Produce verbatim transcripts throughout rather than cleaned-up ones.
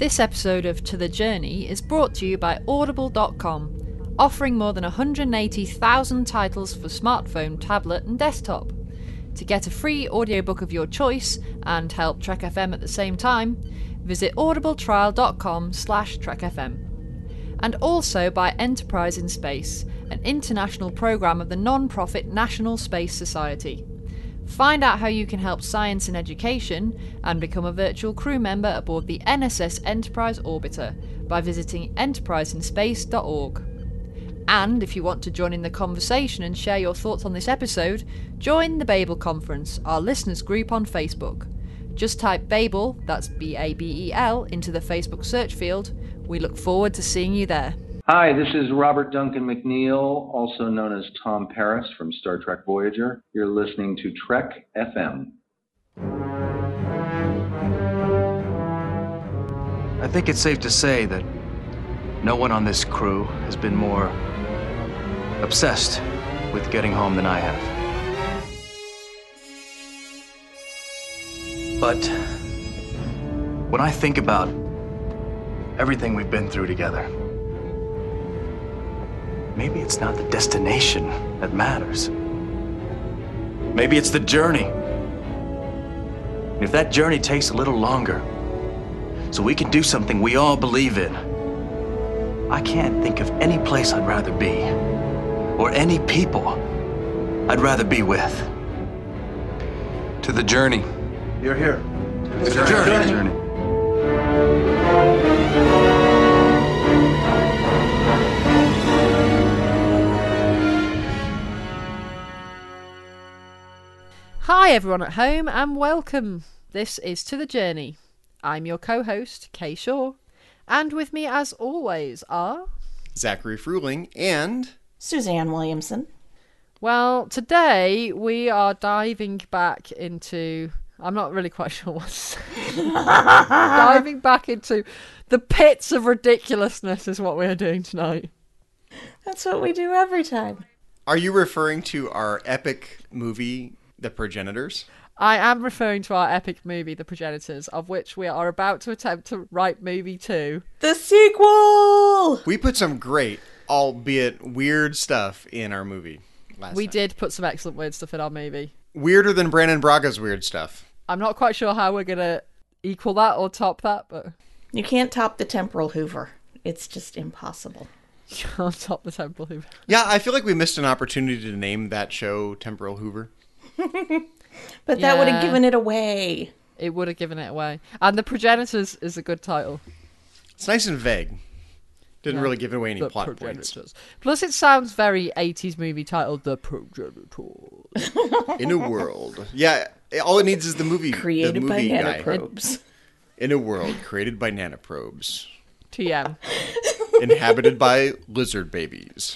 This episode of To The Journey is brought to you by Audible dot com, offering more than one hundred eighty thousand titles for smartphone, tablet and desktop. To get a free audiobook of your choice and help Trek F M at the same time, visit audibletrial dot com slash Trek F M. And also by Enterprise in Space, an international programme of the non-profit National Space Society. Find out how you can help science and education and become a virtual crew member aboard the N S S Enterprise Orbiter by visiting enterprise in space dot org. And if you want to join in the conversation and share your thoughts on this episode, join the Babel Conference, our listeners group on Facebook. Just type Babel, that's B A B E L, into the Facebook search field. We look forward to seeing you there. Hi, this is Robert Duncan McNeil, also known as Tom Paris from Star Trek Voyager. You're listening to Trek F M. I think it's safe to say that no one on this crew has been more obsessed with getting home than I have. But when I think about everything we've been through together, maybe it's not the destination that matters. Maybe it's the journey. And if that journey takes a little longer, so we can do something we all believe in, I can't think of any place I'd rather be, or any people I'd rather be with. To the journey. You're here. To the journey. journey. journey. Hi everyone at home and welcome. This is To The Journey. I'm your co-host, Kay Shaw, and with me as always are... Zachary Fruling and... Suzanne Williamson. Well, today we are diving back into... I'm not really quite sure what to say. Diving back into the pits of ridiculousness is what we are doing tonight. That's what we do every time. Are you referring to our epic movie, The Progenitors? I am referring to our epic movie, The Progenitors, of which we are about to attempt to write movie two. The sequel! We put some great, albeit weird stuff in our movie last We time. did put some excellent weird stuff in our movie. Weirder than Brandon Braga's weird stuff. I'm not quite sure how we're going to equal that or top that, but... You can't top the Temporal Hoover. It's just impossible. You can't top the Temporal Hoover. Yeah, I feel like we missed an opportunity to name that show Temporal Hoover. But Yeah. that would have given it away. It would have given it away. And The Progenitors is a good title. It's nice and vague. Didn't Yeah. really give away any The plot points. Progenitors. Plus it sounds very eighties movie titled The Progenitors. In a world. Yeah, all it needs is the movie. Created the by movie guy. nanoprobes. In a world created by nanoprobes. T M. Inhabited by lizard babies.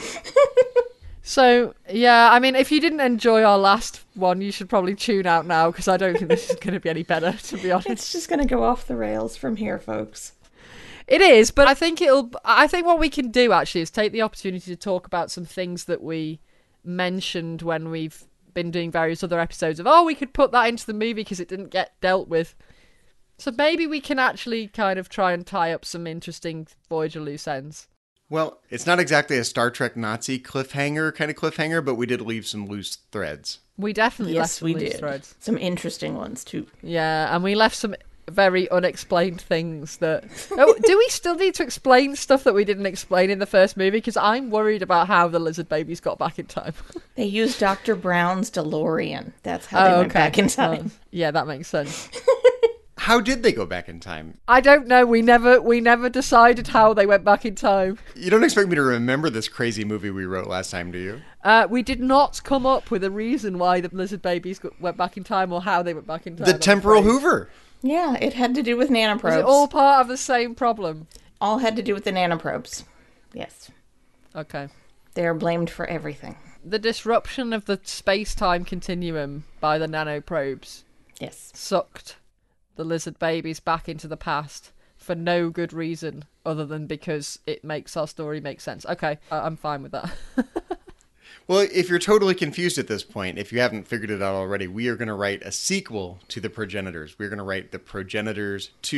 So, yeah, I mean, if you didn't enjoy our last one, you should probably tune out now, because I don't think this is going to be any better, to be honest. It's just going to go off the rails from here, folks. It is, but I think it'll. I think what we can do actually is take the opportunity to talk about some things that we mentioned when we've been doing various other episodes of, oh, we could put that into the movie because it didn't get dealt with. So maybe we can actually kind of try and tie up some interesting Voyager loose ends. Well, it's not exactly a Star Trek Nazi cliffhanger kind of cliffhanger, but we did leave some loose threads. We definitely left Yes, some we loose did. threads. Some interesting ones, too. Yeah, and we left some very unexplained things that... Oh, do we still need to explain stuff that we didn't explain in the first movie? Because I'm worried about how the lizard babies got back in time. They used Doctor Brown's DeLorean. That's how they Oh, went back in time. Well, yeah, that makes sense. How did they go back in time? I don't know. We never we never decided how they went back in time. You don't expect me to remember this crazy movie we wrote last time, do you? Uh, we did not come up with a reason why the lizard babies got, went back in time or how they went back in time. The I'm Temporal afraid. Hoover. Yeah, it had to do with Was nanoprobes. it all part of the same problem? All had to do with the nanoprobes. Yes. Okay. They are blamed for everything. The disruption of the space-time continuum by the nanoprobes Yes. sucked the lizard babies back into the past for no good reason other than because it makes our story make sense. Okay, I- I'm fine with that. Well, if you're totally confused at this point, if you haven't figured it out already, we are going to write a sequel to The Progenitors. We're going to write The Progenitors two,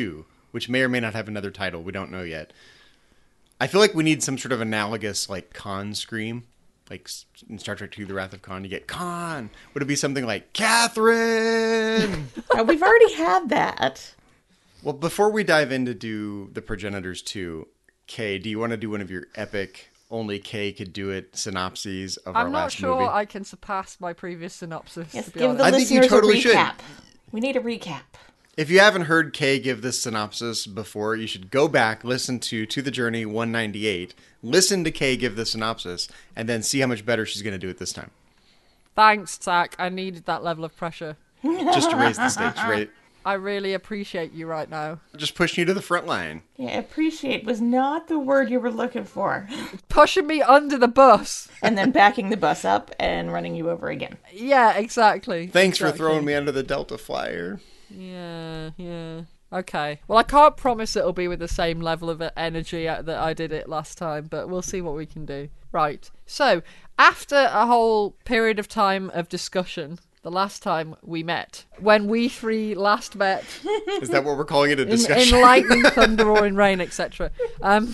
which may or may not have another title. We don't know yet. I feel like we need some sort of analogous, like, Khan scream. Like in Star Trek two, The Wrath of Khan, you get Khan. Would it be something like, Catherine? Uh, we've already had that. Well, before we dive in to do The Progenitors two, Kay, do you want to do one of your epic, only Kay could do it synopses of our I'm not last sure movie? I can surpass my previous synopsis, Yes, to be give honest. the I think you listeners totally a should. recap. We need a recap. If you haven't heard Kay give this synopsis before, you should go back, listen to To the Journey one ninety-eight, listen to Kay give the synopsis, and then see how much better she's going to do it this time. Thanks, Zach. I needed that level of pressure. Just to raise the stakes, right? I really appreciate you right now. Just pushing you to the front line. Yeah, appreciate was not the word you were looking for. Pushing me under the bus. And then backing the bus up and running you over again. Yeah, exactly. Thanks exactly. for throwing me under the Delta Flyer. Yeah, yeah. Okay. Well, I can't promise it'll be with the same level of energy that I did it last time, but we'll see what we can do. Right. So, after a whole period of time of discussion, the last time we met, when we three last met, Is that what we're calling it, a in, discussion? in lightning, thunder, or in rain, et cetera. Um,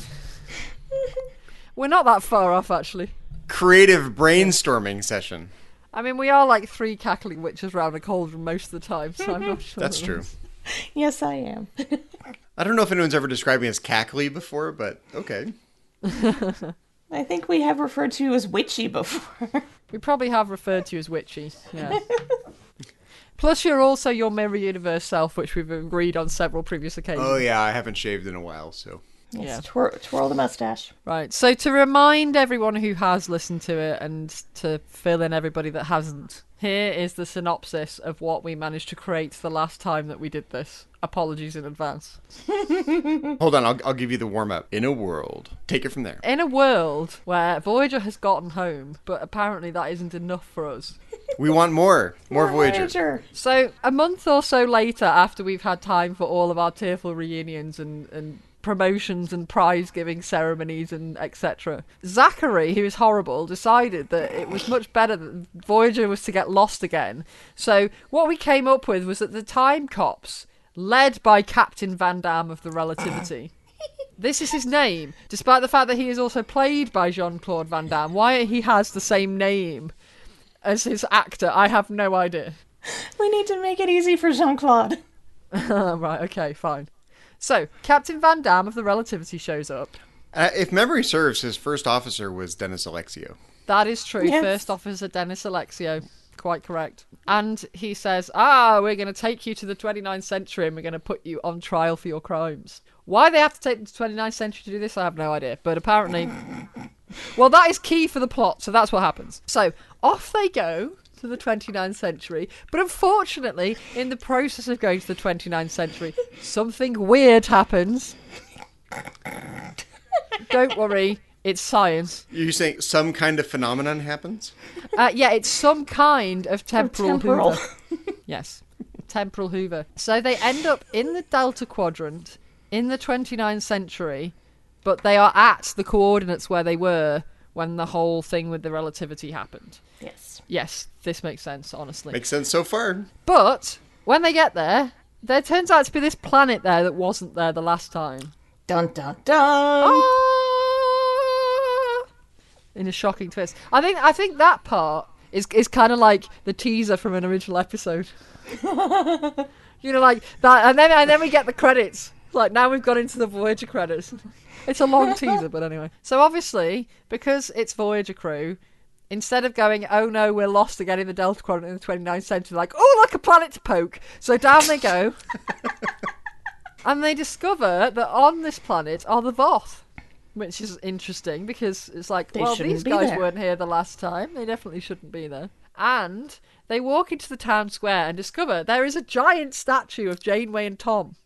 we're not that far off, actually. Creative brainstorming session. I mean, we are like three cackling witches round a cauldron most of the time, so I'm not sure. That's that true. was- Yes, I am. I don't know if anyone's ever described me as cackly before, but okay. I think we have referred to you as witchy before. We probably have referred to you as witchy, yeah. Plus, you're also your mirror universe self, which we've agreed on several previous occasions. Oh yeah, I haven't shaved in a while, so. Yes, Yeah. twir- twirl the mustache. Right, so to remind everyone who has listened to it and to fill in everybody that hasn't, here is the synopsis of what we managed to create the last time that we did this. Apologies in advance. Hold on, I'll, I'll give you the warm-up. In a world. Take it from there. In a world where Voyager has gotten home, but apparently that isn't enough for us. We want more. More Voyager. Voyager. So, a month or so later, after we've had time for all of our tearful reunions and, and promotions and prize-giving ceremonies and et cetera, Zachary, who is horrible, decided that it was much better that Voyager was to get lost again. So, what we came up with was that the Time Cops, led by Captain Van Damme of the Relativity... This is his name, despite the fact that he is also played by Jean-Claude Van Damme. Why he has the same name as his actor, I have no idea. We need to make it easy for Jean-Claude. Right, okay, fine. So, Captain Van Damme of the Relativity shows up. Uh, if memory serves, his first officer was Dennis Alexio. That is true. Yes. First Officer Dennis Alexio. Quite correct. And he says, ah, we're going to take you to the twenty-ninth century and we're going to put you on trial for your crimes. Why they have to take them to the twenty-ninth century to do this, I have no idea. But apparently... Well, that is key for the plot, so that's what happens. So, off they go to the twenty-ninth century. But unfortunately, in the process of going to the twenty-ninth century, something weird happens. Don't worry, it's science. You're saying some kind of phenomenon happens? Uh, yeah, it's some kind of temporal, temporal. hoover. Yes, temporal hoover. So they end up in the Delta Quadrant in the twenty-ninth century, but they are at the coordinates where they were when the whole thing with the relativity happened. Yes. Yes, this makes sense, honestly. Makes sense so far. But when they get there, there turns out to be this planet there that wasn't there the last time. Dun dun dun. Ah! In a shocking twist. I think I think that part is is kind of like the teaser from an original episode. You know, like that, and then and then we get the credits. Like now we've got into the Voyager credits. It's a long teaser, but anyway. So obviously, because it's Voyager crew, instead of going, oh no, we're lost again in the Delta Quadrant in the twenty-ninth century, like, oh, like a planet to poke. So down they go. And they discover that on this planet are the Voth, which is interesting because it's like, They well, shouldn't these be guys there. weren't here the last time. They definitely shouldn't be there. And they walk into the town square and discover there is a giant statue of Janeway and Tom.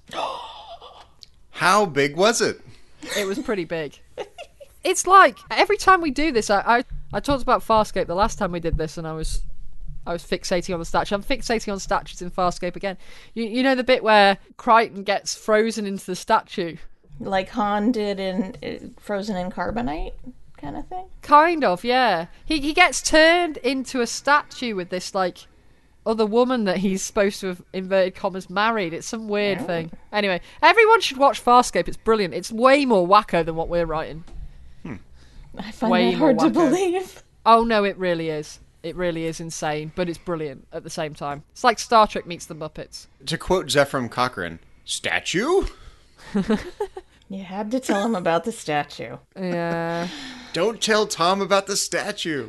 How big was it? It was pretty big. It's like every time we do this, I, I I talked about Farscape the last time we did this, and I was I was fixating on the statue. I'm fixating on statues in Farscape again. You you know the bit where Crichton gets frozen into the statue? Like Han did in uh, Frozen in Carbonite kind of thing. Kind of, yeah. He he gets turned into a statue with this like other woman that he's supposed to have, inverted commas, married. It's some weird oh. thing. Anyway, everyone should watch Farscape. It's brilliant. It's way more wacko than what we're writing. Hmm. I find way that hard more to believe. Oh, no, it really is. It really is insane, but it's brilliant at the same time. It's like Star Trek meets the Muppets. To quote Zephram Cochrane, statue? You had to tell him about the statue. Yeah. Don't tell Tom about the statue.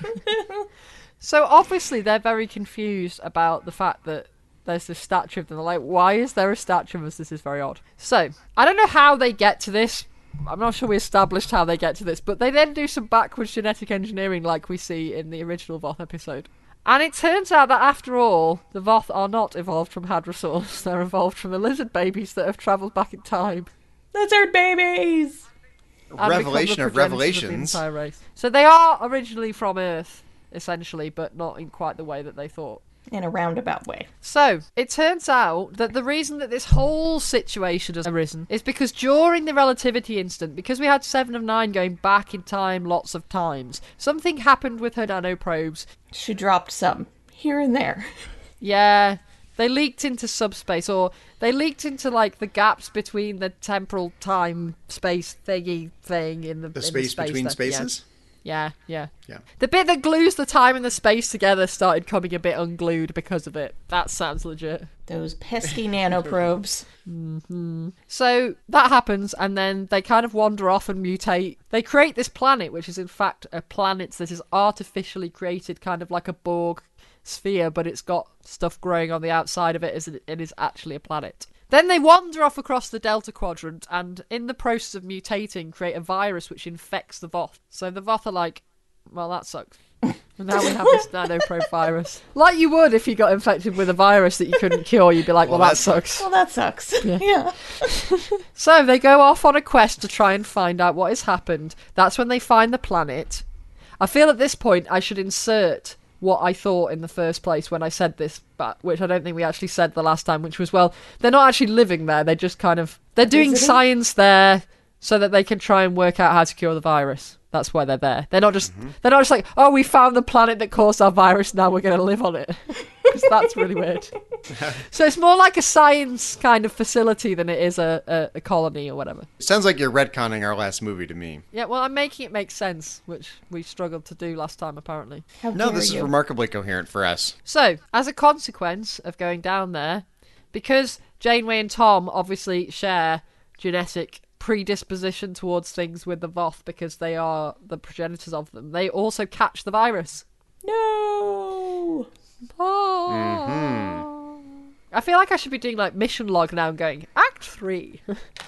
So obviously they're very confused about the fact that there's this statue of them. They're like, why is there a statue of us? This is very odd. So, I don't know how they get to this. I'm not sure we established how they get to this, but they then do some backwards genetic engineering like we see in the original Voth episode. And it turns out that after all, the Voth are not evolved from hadrosaurs. They're evolved from the lizard babies that have travelled back in time. Lizard babies! Revelation of revelations. Of the race. So they are originally from Earth, essentially, but not in quite the way that they thought. In a roundabout way. So, it turns out that the reason that this whole situation has arisen is because during the relativity instant, because we had Seven of Nine going back in time lots of times, something happened with her nanoprobes. She dropped some, here and there. Yeah, they leaked into subspace, or they leaked into, like, the gaps between the temporal time space thingy thing in the, the in space, the space between that, spaces? Yeah. Yeah, yeah. Yeah. The bit that glues the time and the space together started coming a bit unglued because of it. That sounds legit. Those pesky nanoprobes. Mm-hmm. So that happens, and then they kind of wander off and mutate. They create this planet, which is in fact a planet that is artificially created, kind of like a Borg sphere, but it's got stuff growing on the outside of it as it is actually a planet. Then they wander off across the Delta Quadrant and, in the process of mutating, create a virus which infects the Voth. So the Voth are like, well, that sucks. And now we have this nanoprobe virus. Like you would if you got infected with a virus that you couldn't cure. You'd be like, well, well that, that sucks. Well, that sucks. Yeah. yeah. So they go off on a quest to try and find out what has happened. That's when they find the planet. I feel at this point I should insert what I thought in the first place when I said this, but which I don't think we actually said the last time, which was, well, they're not actually living there. They're just kind of... They're doing Visiting? science there so that they can try and work out how to cure the virus. That's why they're there. They're not just... Mm-hmm. They're not just like, oh, we found the planet that caused our virus, now we're going to live on it. Because that's really weird. So it's more like a science kind of facility than it is a, a, a colony or whatever. It sounds like you're retconning our last movie to me. Yeah, well, I'm making it make sense, which we struggled to do last time, apparently. How no, this you? is remarkably coherent for us. So, as a consequence of going down there, because Janeway and Tom obviously share genetic predisposition towards things with the Voth because they are the progenitors of them, they also catch the virus. No! Oh. Mm-hmm. I feel like I should be doing like mission log now and going, Act three.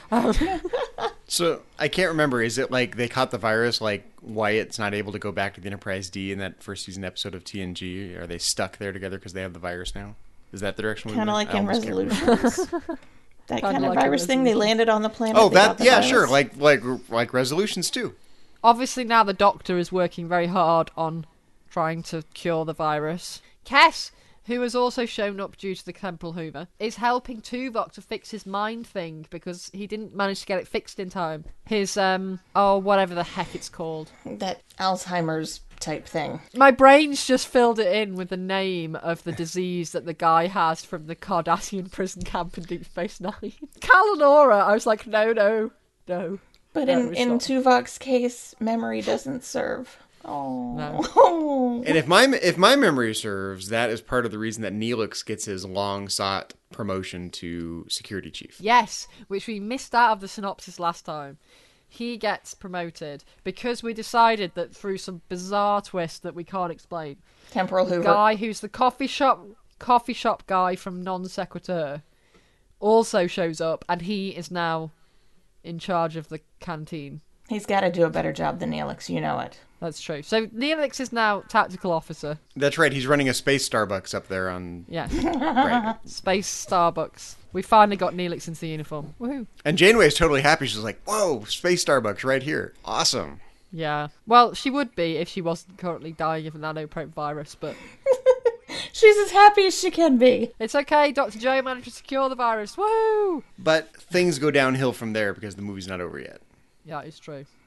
So, I can't remember, is it like they caught the virus like Wyatt's not able to go back to the Enterprise D in that first season episode of T N G? Are they stuck there together because they have the virus now? Is that the direction we Kind of went? like in Resolutions. That Kinda kind of like virus thing, they landed on the planet. Oh, they got that the yeah, virus. sure, like like like Resolutions too. Obviously now the Doctor is working very hard on trying to cure the virus. Kes, who has also shown up due to the temporal Hoover, is helping Tuvok to fix his mind thing because he didn't manage to get it fixed in time. His, um, oh, whatever the heck it's called. That Alzheimer's type thing. My brain's just filled it in with the name of the disease that the guy has from the Cardassian prison camp in Deep Space Nine. Kalanora! I was like, no, no, no. But no, in, in Tuvok's case, memory doesn't serve. Oh. No. And if my if my memory serves, that is part of the reason that Neelix gets his long-sought promotion to security chief. Yes, which we missed out of the synopsis last time. He gets promoted because we decided that through some bizarre twist that we can't explain. Temporal the Hoover. guy who's the coffee shop coffee shop guy from Non Sequitur also shows up, and he is now in charge of the canteen. He's got to do a better job than Neelix, you know it. That's true. So Neelix is now tactical officer. That's right. He's running a space Starbucks up there on... Yeah. Right. Space Starbucks. We finally got Neelix into the uniform. Woohoo. And Janeway's totally happy. She's like, whoa, space Starbucks right here. Awesome. Yeah. Well, she would be if she wasn't currently dying of a nanoprobe virus, but... She's as happy as she can be. It's okay, Doctor Joe managed to secure the virus. Woo! But things go downhill from there because the movie's not over yet. Yeah, it's true.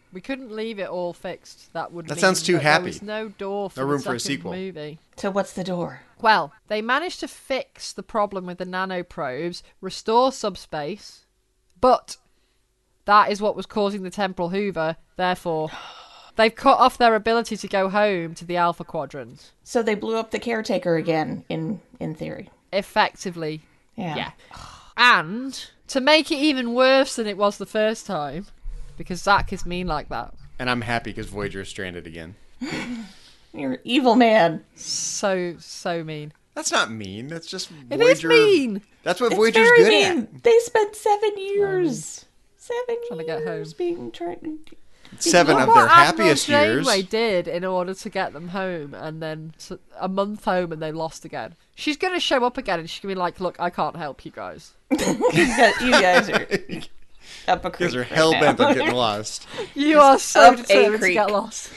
We couldn't leave it all fixed. That would That mean sounds too that happy. There was no door for No room the for a second sequel. movie. So what's the door? Well, they managed to fix the problem with the nanoprobes, restore subspace, but that is what was causing the temporal hoover. Therefore, they've cut off their ability to go home to the Alpha Quadrant. So they blew up the caretaker again, in in theory. Effectively, Yeah. yeah. And to make it even worse than it was the first time, because Zach is mean like that. And I'm happy because Voyager is stranded again. You're an evil man. So, so mean. That's not mean. That's just It Voyager. is mean. That's what It's Voyager's very good mean. at. They spent seven years. Seven Trying to get years home. being trying. Seven Look of their what Admiral happiest years. Janeway did in order to get them home, and then s- a month home, and they lost again. She's gonna show up again, and she's gonna be like, "Look, I can't help you guys." You guys, you guys are up a creek. Because they're right hell bent now. on getting lost. You are so up a determined to creek. get lost.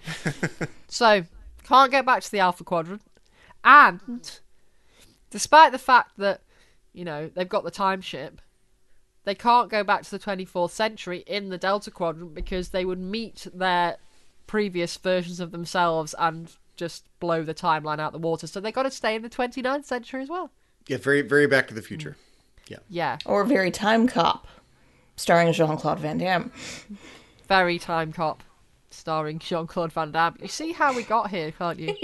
So, can't get back to the Alpha Quadrant, and despite the fact that you know they've got the time ship, they can't go back to the twenty-fourth century in the Delta Quadrant because they would meet their previous versions of themselves and just blow the timeline out the water. So they got to stay in the twenty-ninth century as well. Yeah, very, very Back to the Future. Yeah. Yeah, Or Very Time Cop, starring Jean-Claude Van Damme. very Time Cop, starring Jean-Claude Van Damme. You see how we got here, can't you?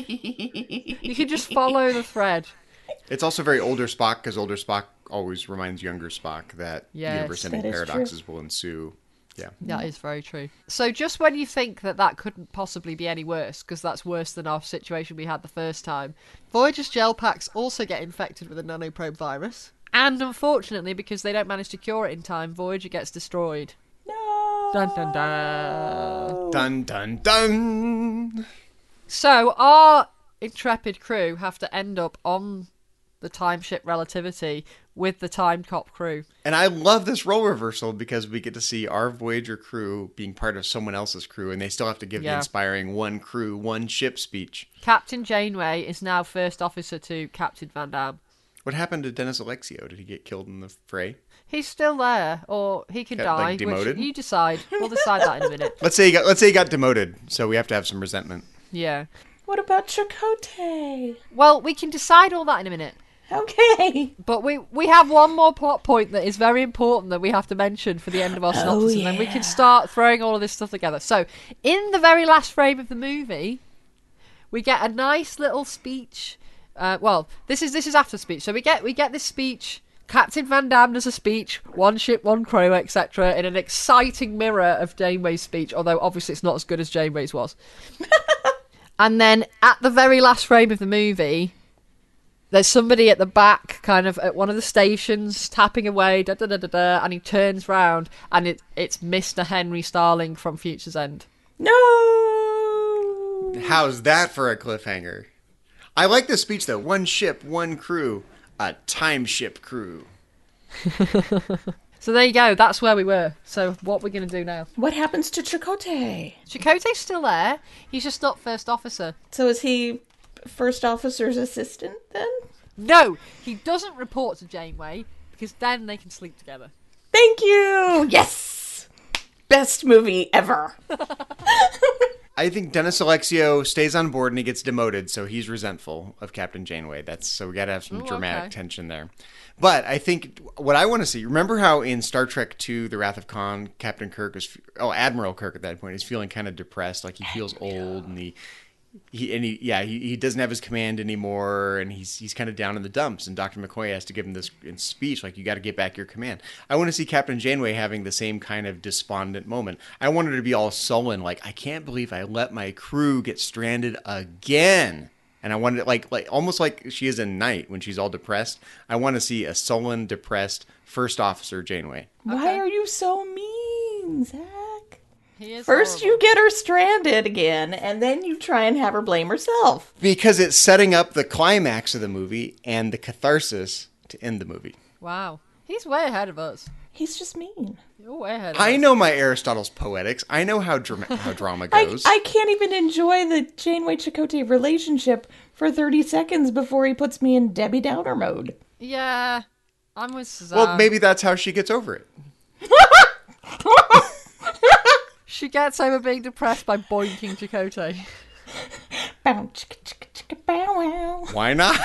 You can just follow the thread. It's also very older Spock because older Spock always reminds younger Spock that Yes, universe-ending that is true. paradoxes will ensue. Yeah. That is very true. So just when you think that that couldn't possibly be any worse, because that's worse than our situation we had the first time, Voyager's gel packs also get infected with a nanoprobe virus. And unfortunately, because they don't manage to cure it in time, Voyager gets destroyed. No. Dun dun dun. Dun, dun, dun! So our intrepid crew have to end up on the time ship Relativity with the Time Cop crew. And I love this role reversal because we get to see our Voyager crew being part of someone else's crew, and they still have to give the Yeah. inspiring one crew, one ship speech. Captain Janeway is now first officer to Captain Van Damme. What happened to Dennis Alexio? Did he get killed in the fray? He's still there, or he can Got, die. like, demoted? Which you decide. We'll decide that in a minute. Let's say he got let's say he got demoted, so we have to have some resentment. Yeah. What about Chakotay? Well, we can decide all that in a minute. Okay. But we we have one more plot point that is very important that we have to mention for the end of our synopsis, and then we yeah. can start throwing all of this stuff together. So, in the very last frame of the movie, we get a nice little speech. Uh, well, this is this is after speech. So we get we get this speech. Captain Van Damme does a speech, one ship, one crew, et cetera, in an exciting mirror of Janeway's speech. Although obviously it's not as good as Janeway's was. And then at the very last frame of the movie, there's somebody at the back, kind of at one of the stations, tapping away, da da da da da, and he turns round, and it, it's Mister Henry Starling from Future's End. No. How's that for a cliffhanger? I like this speech though. One ship, one crew, a time ship crew. So there you go, that's where we were. So what we're going to do now. What happens to Chakotay? Chakotay's still there, he's just not first officer. So is he first officer's assistant then? No, he doesn't report to Janeway, because then they can sleep together. Thank you. Yes. Best movie ever. I think Dennis Alexio stays on board and he gets demoted, so he's resentful of Captain Janeway. That's so we got to have some Ooh, dramatic okay. tension there. But I think what I want to see. Remember how in Star Trek two, The Wrath of Khan, Captain Kirk is oh Admiral Kirk at that point is feeling kind of depressed, like he feels old and he. He and he yeah he, he doesn't have his command anymore and he's he's kind of down in the dumps and Doctor McCoy has to give him this in speech like you got to get back your command. I want to see Captain Janeway having the same kind of despondent moment. I want her to be all sullen like I can't believe I let my crew get stranded again. And I wanted it like like almost like she is in Night when she's all depressed. I want to see a sullen, depressed first officer Janeway. Why Okay. are you so mean, Zach? He is First horrible. you get her stranded again, and then you try and have her blame herself. Because it's setting up the climax of the movie and the catharsis to end the movie. Wow. He's way ahead of us. He's just mean. You're way ahead of I us. know my Aristotle's poetics. I know how drama, how drama I, goes. I can't even enjoy the Janeway Chakotay relationship for thirty seconds before he puts me in Debbie Downer mode. Yeah, I'm with Suzanne. well, maybe that's how she gets over it. She gets over being depressed by boinking Chakotay. Bow, chicka, chicka, chicka, bow, wow. Why not?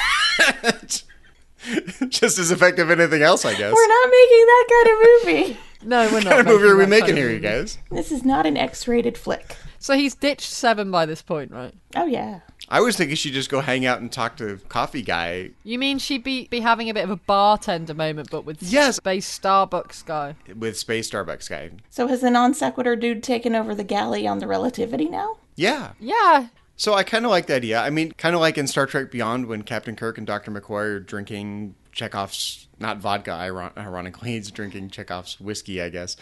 Just as effective as anything else, I guess. We're not making that kind of movie. No, we're not. What kind of movie are we that making kind of here, you movie. guys? This is not an X-rated flick. So he's ditched Seven by this point, right? Oh, yeah. I was thinking she'd just go hang out and talk to Coffee Guy. You mean she'd be, be having a bit of a bartender moment, but with Yes. Space Starbucks guy? With Space Starbucks Guy. So has the non sequitur dude taken over the galley on the Relativity now? Yeah. Yeah. So I kind of like the idea. I mean, kind of like in Star Trek Beyond when Captain Kirk and Doctor McCoy are drinking Chekhov's, not vodka, iron- ironically, he's drinking Chekhov's whiskey, I guess.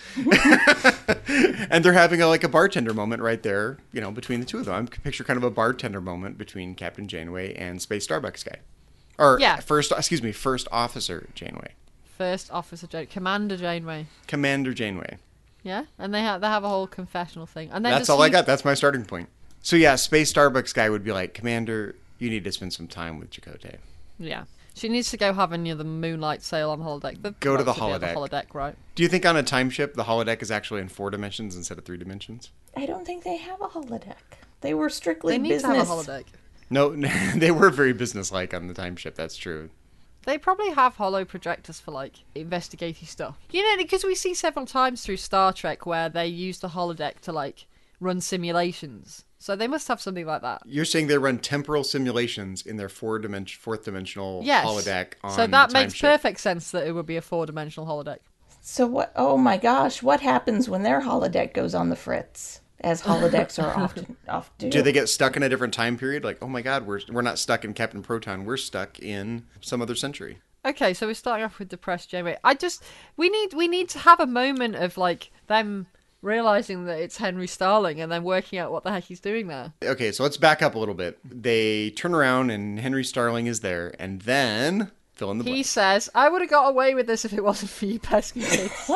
And they're having a, like a bartender moment right there, you know, between the two of them. I picture kind of a bartender moment between Captain Janeway and Space Starbucks Guy. Or Yeah. first, excuse me, First Officer Janeway. First Officer Jane, Commander Janeway. Commander Janeway. Yeah, and they have they have a whole confessional thing, and then That's does all I he- got. That's my starting point. So yeah, Space Starbucks Guy would be like, Commander, you need to spend some time with Chakotay. Yeah, she needs to go have another moonlight sail on holodeck. They've Go to got the be on holodeck. holodeck, right? Do you think on a time ship the holodeck is actually in four dimensions instead of three dimensions? I don't think they have a holodeck. They were strictly They need business. to have a holodeck. No, they were very businesslike on the time ship. That's true. They probably have hollow projectors for like investigative stuff. You know, because we see several times through Star Trek where they use the holodeck to like run simulations. So they must have something like that. You're saying they run temporal simulations in their four dimension, fourth dimensional Yes. holodeck on so that the time makes ship. perfect sense that it would be a four-dimensional holodeck. So what? Oh my gosh! What happens when their holodeck goes on the fritz? As holodecks are often off do. Do they get stuck in a different time period? Like, oh my God, we're we're not stuck in Captain Proton. We're stuck in some other century. Okay, so we're starting off with depressed Janeway. I just we need we need to have a moment of like them realizing that it's Henry Starling and then working out what the heck he's doing there. Okay, so let's back up a little bit. They turn around and Henry Starling is there, and then fill in the He blank. says, "I would have got away with this if it wasn't for you pesky kids."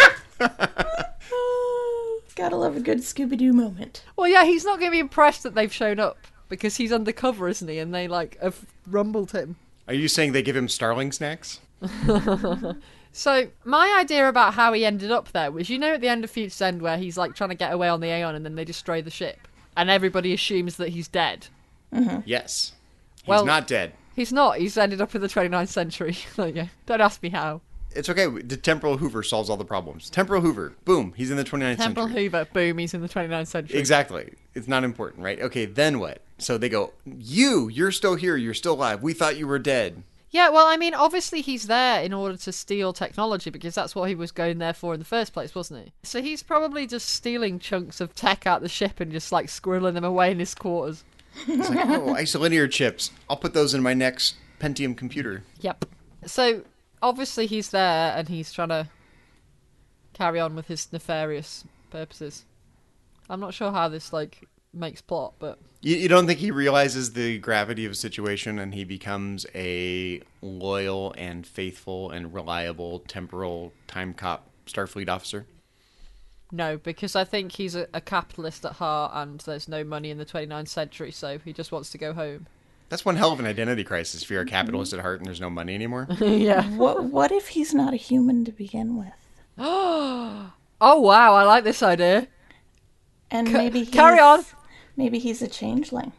Gotta love a good Scooby-Doo moment. Well, yeah, he's not going to be impressed that they've shown up because he's undercover, isn't he? And they like have rumbled him. Are you saying they give him Starling snacks? So my idea about how he ended up there was, you know, at the end of Future's End where he's like trying to get away on the Aeon and then they destroy the ship, and everybody assumes that he's dead. Yes. He's Well- not dead. He's not. He's ended up in the twenty-ninth century. Like, yeah, don't ask me how. It's okay. The Temporal Hoover solves all the problems. Temporal Hoover, boom, he's in the twenty-ninth Temple century. Hoover, boom, he's in the twenty-ninth century. Exactly. It's not important, right? Okay, then what? So they go, you, you're still here. You're still alive. We thought you were dead. Yeah, well, I mean, obviously he's there in order to steal technology because that's what he was going there for in the first place, wasn't he? So he's probably just stealing chunks of tech out the ship and just like squirreling them away in his quarters. It's like, oh, isolinear chips. I'll put those in my next Pentium computer. Yep. So obviously he's there and he's trying to carry on with his nefarious purposes. I'm not sure how this like makes plot, but You, you don't think he realizes the gravity of the situation and he becomes a loyal and faithful and reliable temporal time cop Starfleet officer? no, because I think he's a, a capitalist at heart and there's no money in the twenty-ninth century, so he just wants to go home. That's one hell of an identity crisis if you're a capitalist at heart and there's no money anymore. Yeah. What What if he's not a human to begin with? Oh wow, I like this idea. And C- maybe he's, carry on. Maybe he's a changeling.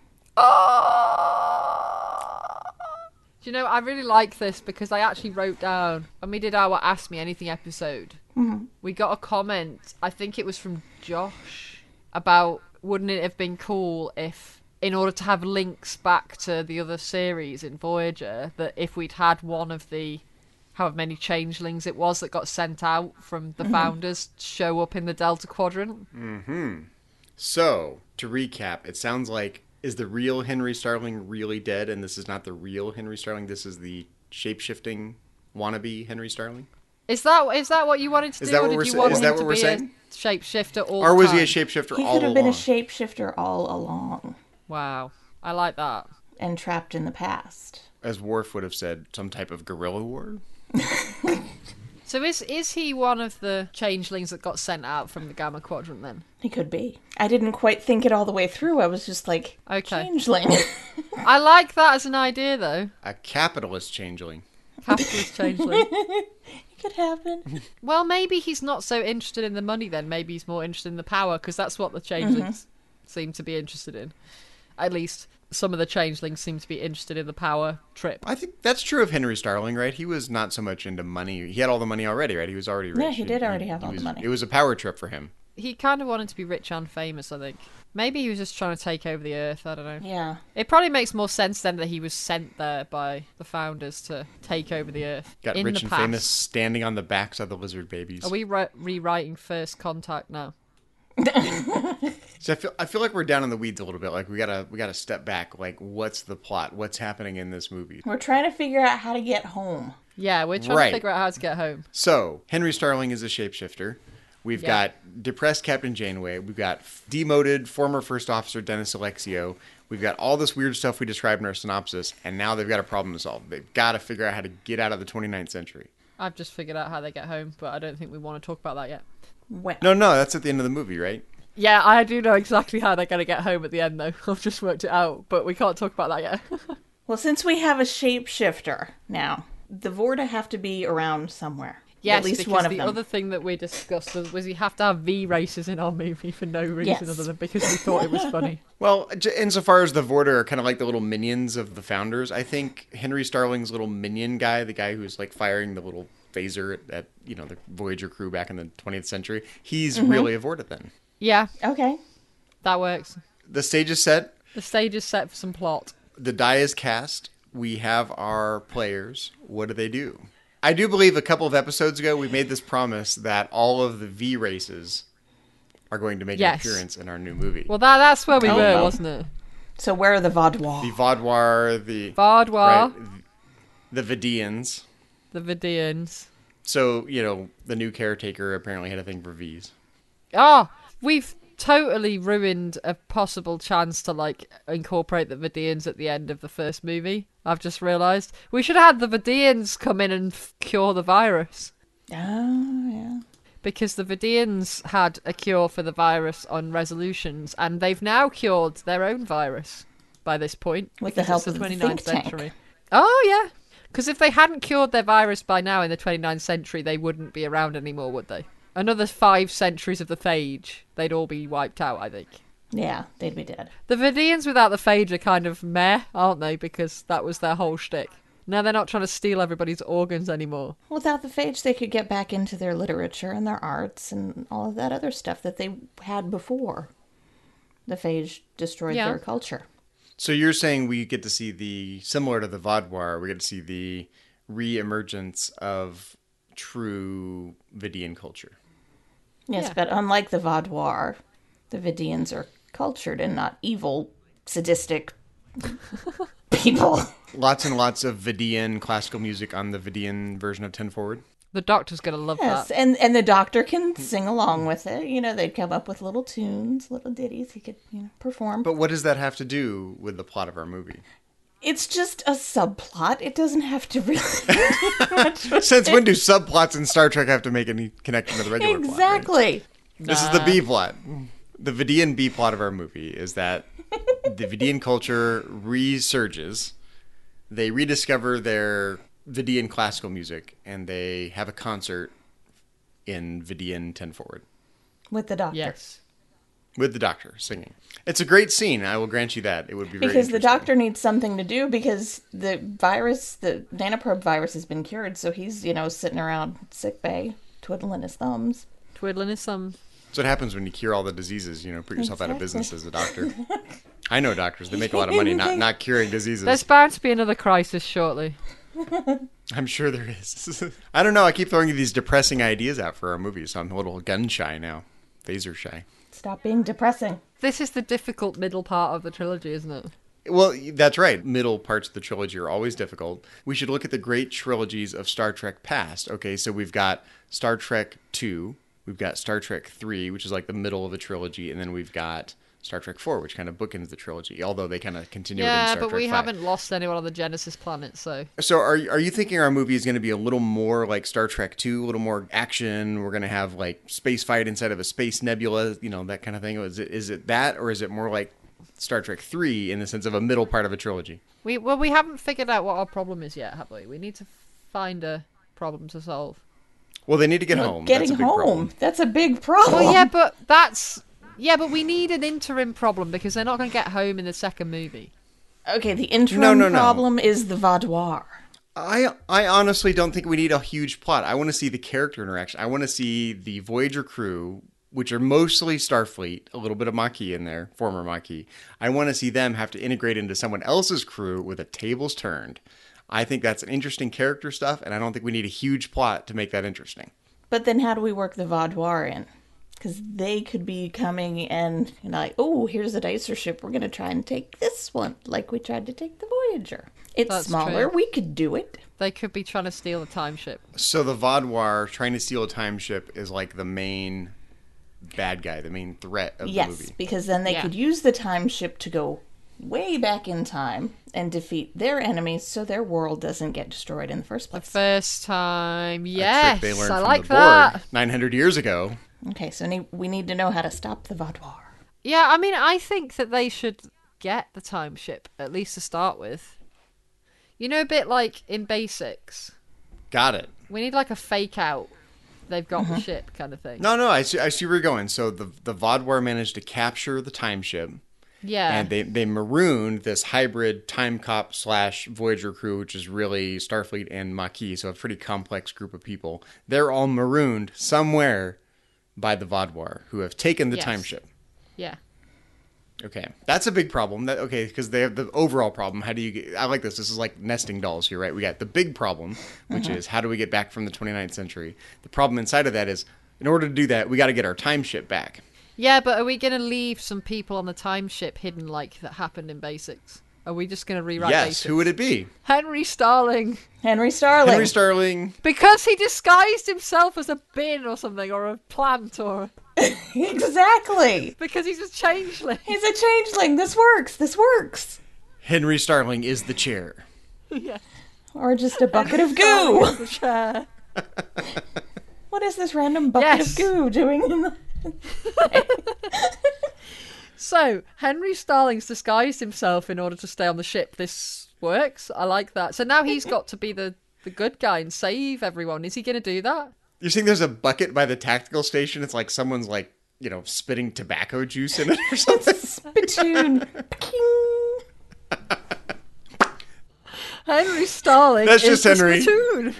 Oh! Do you know, I really like this because I actually wrote down, when we did our Ask Me Anything episode, we got a comment, I think it was from Josh, about wouldn't it have been cool if, in order to have links back to the other series in Voyager, that if we'd had one of the, however many changelings it was that got sent out from the founders show up in the Delta Quadrant? So, to recap, it sounds like, is the real Henry Starling really dead and this is not the real Henry Starling? This is the shape-shifting wannabe Henry Starling? Is that is that what you wanted to Is do, that or what did we're you sa- want is him that to what we're be saying? a shapeshifter all Or the was time? he a shapeshifter He all could have been a along? shapeshifter all along Wow, I like that. and trapped in the past. As Worf would have said, some type of guerrilla war? So is is he one of the changelings that got sent out from the Gamma Quadrant then? He could be. I didn't quite think it all the way through. I was just like, Okay. changeling. I like that as an idea though. A capitalist changeling. Capitalist changeling. Could happen. Well, maybe he's not so interested in the money then. Maybe he's more interested in the power, because that's what the changelings mm-hmm. seem to be interested in. At least some of the changelings seem to be interested in the power trip. I think that's true of Henry Starling, right? He was not so much into money. He had all the money already, right? He was already rich. Yeah, he did already have he all was, the money. It was a power trip for him. He kind of wanted to be rich and famous, I think. Maybe he was just trying to take over the Earth, I don't know. Yeah. It probably makes more sense then that he was sent there by the founders to take over the Earth. Got in rich the and past. famous standing on the backs of the lizard babies. Are we re- rewriting First Contact now? So I feel I feel like we're down in the weeds a little bit. Like we gotta we gotta step back. Like what's the plot? What's happening in this movie? We're trying to figure out how to get home. Yeah, we're trying Right. to figure out how to get home. So Henry Starling is a shapeshifter. We've Yeah. got depressed Captain Janeway. We've got demoted former First Officer Dennis Alexio. We've got all this weird stuff we described in our synopsis, and now they've got a problem to solve. They've got to figure out how to get out of the twenty-ninth century. I've just figured out how they get home, but I don't think we want to talk about that yet. Well, No, no, that's at the end of the movie, right? Yeah, I do know exactly how they're going to get home at the end, though. I've just worked it out, but we can't talk about that yet. well, since we have a shapeshifter now, the Vorta have to be around somewhere. Yes, At least because one of the them. other thing that we discussed was, was we have to have V races in our movie for no reason Yes. other than because we thought it was funny. Well, j- insofar as the Vorta are kind of like the little minions of the founders, I think Henry Starling's little minion guy, the guy who's like firing the little phaser at, at you know the Voyager crew back in the twentieth century, he's Mm-hmm. really a Vorta then. Yeah, Okay. that works. The stage is set. The stage is set for some plot. The die is cast. We have our players. What do they do? I do believe a couple of episodes ago we made this promise that all of the V races are going to make Yes. an appearance in our new movie. Well, that that's where we Oh, were, well. wasn't it? So where are the Vaudois? the Vaudoir, the Vaudois, right, the Vidians. the Vidians. So, you know, the new caretaker apparently had a thing for V's. Oh, we've totally ruined a possible chance to, like, incorporate the Vidians at the end of the first movie. I've just realised. We should have had the Vidians come in and f- cure the virus. Oh, yeah. Because the Vidians had a cure for the virus on Resolutions, and they've now cured their own virus by this point. With the because help it's of the twenty-ninth think tank. century. Oh, yeah. Because if they hadn't cured their virus by now in the twenty-ninth century, they wouldn't be around anymore, would they? Another five centuries of the phage, they'd all be wiped out, I think. Yeah, they'd be dead. The Vidians without the phage are kind of meh, aren't they? Because that was their whole shtick. Now they're not trying to steal everybody's organs anymore. Without the phage, they could get back into their literature and their arts and all of that other stuff that they had before. The phage destroyed Yeah. their culture. So you're saying we get to see the, similar to the Vaudoir, we get to see the re-emergence of true Vidian culture. Yes, Yeah. but unlike the Vaudoir, the Vidians are cultured and not evil, sadistic people. Lots and lots of Vidian classical music on the Vidian version of ten Forward. The Doctor's going to love Yes, that. and, and the Doctor can sing along with it. You know, they'd come up with little tunes, little ditties he could, you know, perform. But what does that have to do with the plot of our movie? It's just a subplot. It doesn't have to really do much with Since it. when do subplots in Star Trek have to make any connection to the regular plot? right? Exactly. This is the B plot. The Vidian B plot of our movie is that the Vidian culture resurges. They rediscover their Vidian classical music, and they have a concert in Vidian ten Forward With the Doctor. Yes. with the Doctor singing. It's a great scene. I will grant you that. It would be very Because the interesting. Doctor needs something to do because the virus, the nanoprobe virus has been cured. So he's, you know, sitting around sick bay, twiddling his thumbs. Twiddling his thumbs. That's what happens when you cure all the diseases. You know, put yourself out of Exactly. business as a doctor. I know doctors. They make a lot of money not, not curing diseases. There's bound to be another crisis shortly. I'm sure there is. I don't know. I keep throwing you these depressing ideas out for our movies, so I'm a little gun shy now. Phaser shy. Stop being depressing. This is the difficult middle part of the trilogy, isn't it? Well, that's right. Middle parts of the trilogy are always difficult. We should look at the great trilogies of Star Trek past. Okay, so we've got Star Trek two, we've got Star Trek three, which is like the middle of a trilogy, and then we've got Star Trek four, which kind of bookends the trilogy, although they kind of continue it in Yeah, Star but Trek we five. haven't lost anyone on the Genesis planet, so... So are are you thinking our movie is going to be a little more like Star Trek two, a little more action? We're going to have like space fight inside of a space nebula, you know, that kind of thing. Is it is it that, or is it more like Star Trek three in the sense of a middle part of a trilogy? We Well, we haven't figured out what our problem is yet, have we? We need to find a problem to solve. Well, they need to get home. Getting That's a big home. problem. That's a big problem. Well, yeah, but that's yeah, but we need an interim problem because they're not going to get home in the second movie. Okay, the interim No, no, no. problem is the Vaudoir. I I honestly don't think we need a huge plot. I want to see the character interaction. I want to see the Voyager crew, which are mostly Starfleet, a little bit of Maquis in there, former Maquis. I want to see them have to integrate into someone else's crew with a tables turned. I think that's an interesting character stuff, and I don't think we need a huge plot to make that interesting. But then how do we work the Vaudoir in? Because they could be coming and, you know, like, oh, here's a dicer ship. We're going to try and take this one, like we tried to take the Voyager. It's That's smaller. true. We could do it. They could be trying to steal a time ship. So the Vaudoir trying to steal a time ship is like the main bad guy, the main threat of Yes, the movie. because then they Yeah. could use the time ship to go way back in time and defeat their enemies so their world doesn't get destroyed in the first The place. first time, A trick yes, they learned I from like the that. Borg nine hundred years ago. Okay, so ne- we need to know how to stop the Vaudoir. Yeah, I mean, I think that they should get the time ship at least to start with. You know, a bit like in Basics, Got it. we need like a fake out. They've got Mm-hmm. the ship kind of thing. No, no, I see, I see where you're going. So the the Vaudoir managed to capture the time ship, Yeah, and they they marooned this hybrid time cop slash Voyager crew, which is really Starfleet and Maquis, so a pretty complex group of people. They're all marooned somewhere by the Vaudoir, who have taken the Yes. time ship. yeah. Okay, that's a big problem. That okay, because they have the overall problem. How do you get? I like this. This is like nesting dolls here, right? We got the big problem, which is how do we get back from the twenty-ninth century? The problem inside of that is, in order to do that, we got to get our time ship back. Yeah, but are we going to leave some people on the time ship hidden like that happened in Basics? Are we just going to rewrite yes, Basics? who would it be? Henry Starling. Henry Starling. Henry Starling. Because he disguised himself as a bin or something, or a plant, or... Exactly. Because he's a changeling. He's a changeling. This works. This works. Henry Starling is the chair. Yeah. Or just a bucket of Starling goo. is the chair. What is this random bucket Yes. of goo doing in the... So, Henry Starling's disguised himself in order to stay on the ship. This works. I like that. So now he's got to be the, the good guy and save everyone. Is he going to do that? You think there's a bucket by the tactical station? It's like someone's like, you know, spitting tobacco juice in it or something. Spittoon. Ping. Henry Starling That's is just the Henry. spittoon.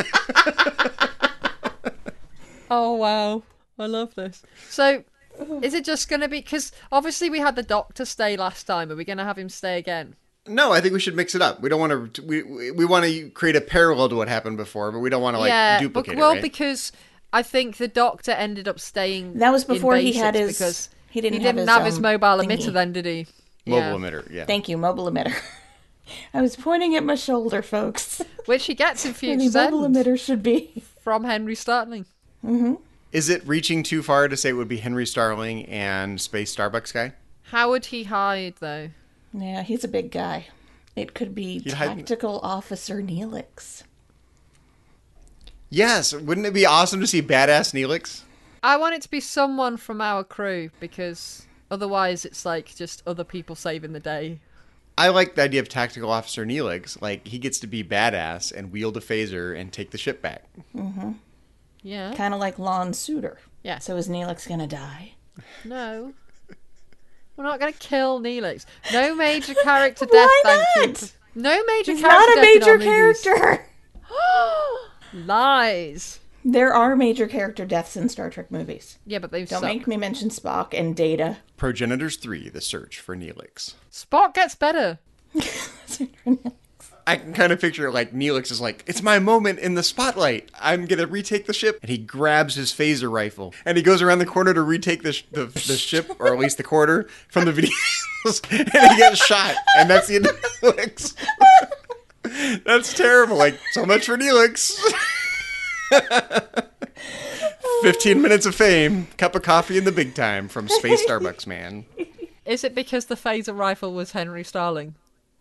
Oh, wow. I love this. So, is it just going to be... Because obviously we had the Doctor stay last time. Are we going to have him stay again? No, I think we should mix it up. We don't want to. We we, we want to create a parallel to what happened before, but we don't want to like yeah, duplicate but, well, it. Right? because I think the Doctor ended up staying. That was in before he had Basics his- because he didn't he have didn't his, have his um, mobile thingy. emitter then, did he? Mobile Yeah. emitter. Yeah. Thank you, mobile emitter. I was pointing at my shoulder, folks. Which he gets in Where the Future's mobile End emitter should be. from Henry Starling. Is it reaching too far to say it would be Henry Starling and Space Starbucks guy? How would he hide, though? Yeah, he's a big guy. It could be He'd hide- Tactical Officer Neelix. Yes. Wouldn't it be awesome to see badass Neelix? I want it to be someone from our crew because otherwise it's like just other people saving the day. I like the idea of tactical officer Neelix. Like he gets to be badass and wield a phaser and take the ship back. Yeah. Kind of like Lon Suitor. Yeah. So is Neelix gonna die? No. We're not going to kill Neelix. No major character death, Why thank not? you. No major He's character not a death in our major movies. character. Lies. There are major character deaths in Star Trek movies. Yeah, but they've Don't sucked. make me mention Spock and Data. Progenitors three: The Search for Neelix. Spock gets better. I can kind of picture like Neelix is like, it's my moment in the spotlight. I'm gonna retake the ship, and he grabs his phaser rifle and he goes around the corner to retake the sh- the, the ship, or at least the quarter from the videos, and he gets shot, and that's the end of Neelix. That's terrible. Like so much for Neelix. Fifteen minutes of fame, cup of coffee in the big time from Space Starbucks man. Is it because the phaser rifle was Henry Starling?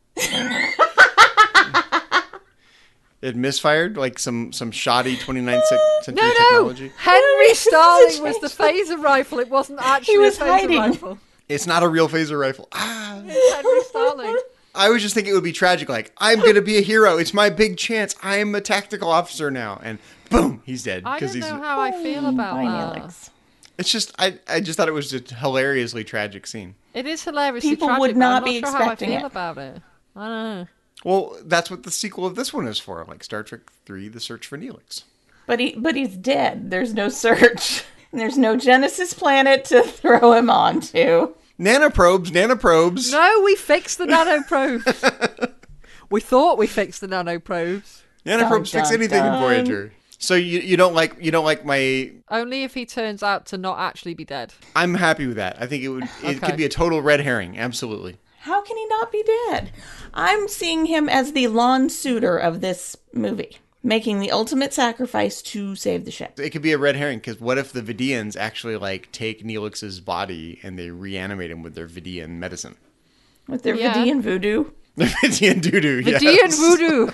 It misfired like some some shoddy twenty-ninth century No, no! technology. Henry This is a Starling was the change. phaser rifle. It wasn't actually was a phaser hiding. rifle. It's not a real phaser rifle. Ah. Henry Starling. I was just thinking it would be tragic. Like, I'm going to be a hero. It's my big chance. I'm a tactical officer now. And boom, he's dead. I don't he's, know how I feel about Bye, that. Neelix. It's just, I, I just thought it was a hilariously tragic scene. It is hilariously People tragic. would but not I'm not be sure how I expecting feel it. about it. I don't know. Well, that's what the sequel of this one is for. Like Star Trek three, The Search for Neelix. But he, but he's dead. There's no search. And there's no Genesis planet to throw him onto. Nanoprobes, nanoprobes. No, we fixed the nanoprobes. We thought we fixed the nanoprobes. Nanoprobes Dun, fix dun, anything dun. in Voyager. So you you don't like you don't like my Only if he turns out to not actually be dead. I'm happy with that. I think it would it Okay. could be a total red herring, absolutely. How can he not be dead? I'm seeing him as the lawn suitor of this movie, making the ultimate sacrifice to save the ship. It could be a red herring because what if the Vidians actually like take Neelix's body and they reanimate him with their Vidian medicine? With their Yeah. Vidian voodoo. The Vidian doo-doo, yes. Vidian voodoo.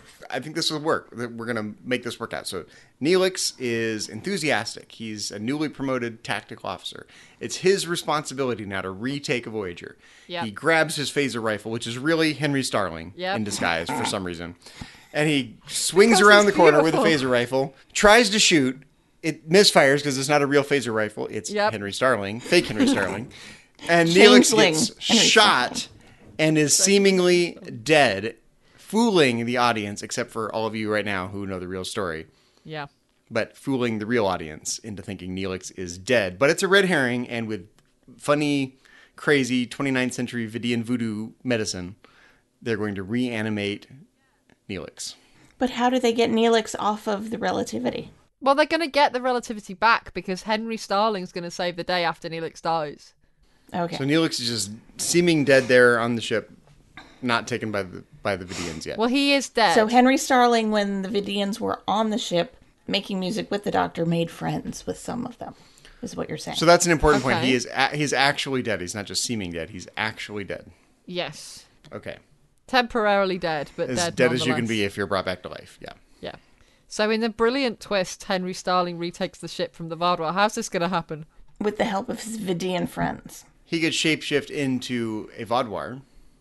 I think this will work. We're going to make this work out. So Neelix is enthusiastic. He's a newly promoted tactical officer. It's his responsibility now to retake a Voyager. Yep. He grabs his phaser rifle, which is really Henry Starling Yep. in disguise for some reason. And he swings Because around the it's corner with a beautiful. phaser rifle, tries to shoot. It misfires because it's not a real phaser rifle. It's Yep. Henry Starling, fake Henry Starling. And Neelix Changeling gets Henry shot and is seemingly dead, fooling the audience, except for all of you right now who know the real story, Yeah. but fooling the real audience into thinking Neelix is dead. But it's a red herring, and with funny, crazy twenty-ninth century Vidian voodoo medicine, they're going to reanimate Neelix. But how do they get Neelix off of the relativity? Well, they're going to get the relativity back because Henry Starling's going to save the day after Neelix dies. Okay. So Neelix is just seeming dead there on the ship, not taken by the by the Vidians yet. Well, he is dead. So Henry Starling, when the Vidians were on the ship making music with the Doctor, made friends with some of them, is what you're saying. So that's an important point. Okay. He is a- he's actually dead. He's not just seeming dead. He's actually dead. Yes. Okay. Temporarily dead, but As dead dead as you can nonetheless. be if you're brought back to life. Yeah. Yeah. So in the brilliant twist, Henry Starling retakes the ship from the Vardwar. How's this going to happen? With the help of his Vidian friends. He gets shapeshift into a Vaudouar.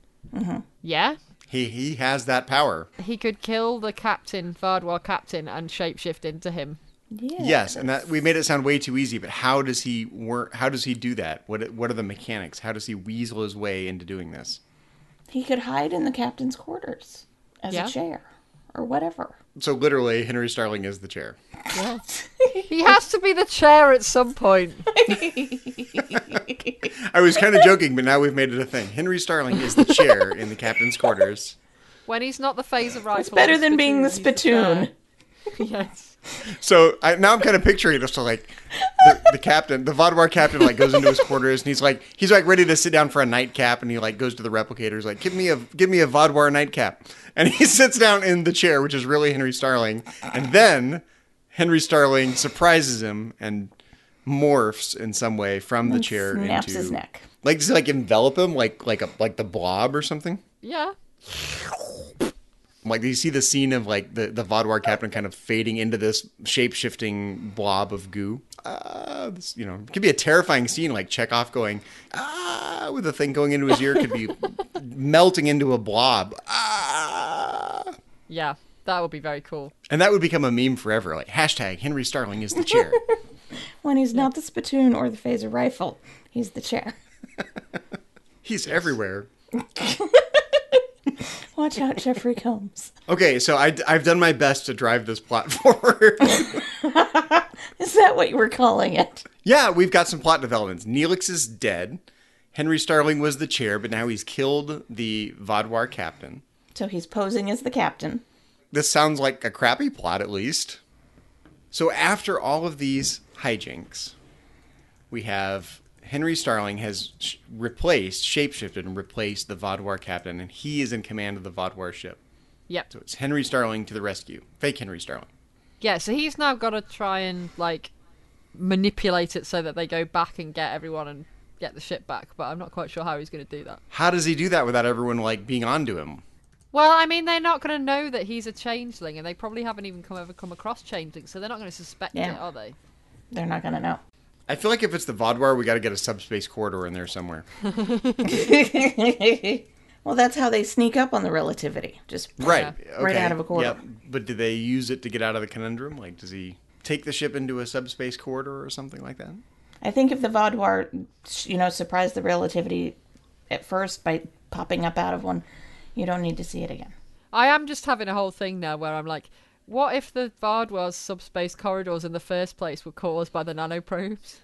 Yeah? He he has that power. He could kill the captain, Vardwar captain, and shapeshift into him. Yeah. Yes, and that we made it sound way too easy. But how does he work? How does he do that? What what are the mechanics? How does he weasel his way into doing this? He could hide in the captain's quarters as Yeah. a chair or whatever. So literally, Henry Starling is the chair. Yeah. He has to be the chair at some point. I was kind of joking, but now we've made it a thing. Henry Starling is the chair in the captain's quarters. When he's not the phaser rifle. It's better or than being the he's spittoon. chair. Yes. So I, now I'm kind of picturing it. So like the, the captain, the Vaudouar captain, like goes into his quarters and he's like he's like ready to sit down for a nightcap, and he like goes to the replicators like give me a give me a Vaudouar nightcap, and he sits down in the chair, which is really Henry Starling, and then Henry Starling surprises him and morphs in some way from the chair Snaps into his neck. like does he like envelop him like like a like the Blob or something. Yeah. Like, do you see the scene of, like, the, the Vaudouar captain kind of fading into this shape-shifting blob of goo? Uh, this, you know, it could be a terrifying scene, like Chekhov going, ah, with a thing going into his ear, could be melting into a blob. Ah. Yeah. That would be very cool. And that would become a meme forever, like, hashtag Henry Starling is the chair. When he's not the spittoon or the phaser rifle, he's the chair. He's everywhere. Watch out, Jeffrey Combs. Okay, so I, I've done my best to drive this plot forward. Is that what you were calling it? Yeah, we've got some plot developments. Neelix is dead. Henry Starling was the chair, but now he's killed the Vaudouar captain. So he's posing as the captain. This sounds like a crappy plot, at least. So after all of these hijinks, we have Henry Starling has sh- replaced, shapeshifted and replaced the Vaudouar captain, and he is in command of the Vaudouar ship. Yep. So it's Henry Starling to the rescue. Fake Henry Starling. Yeah, so he's now got to try and, like, manipulate it so that they go back and get everyone and get the ship back, but I'm not quite sure how he's going to do that. How does he do that without everyone, like, being onto him? Well, I mean, they're not going to know that he's a changeling, and they probably haven't even come ever come across changelings, so they're not going to suspect Yeah. it, are they? They're not going to know. I feel like if it's the Vaudouar, we got to get a subspace corridor in there somewhere. Well, that's how they sneak up on the relativity. Just Right. right Okay. out of a corridor. Yep. But do they use it to get out of the conundrum? Like, does he take the ship into a subspace corridor or something like that? I think if the Vaudouar, you know, surprised the relativity at first by popping up out of one, you don't need to see it again. I am just having a whole thing now where I'm like, what if the Vaudouar's subspace corridors in the first place were caused by the nanoprobes?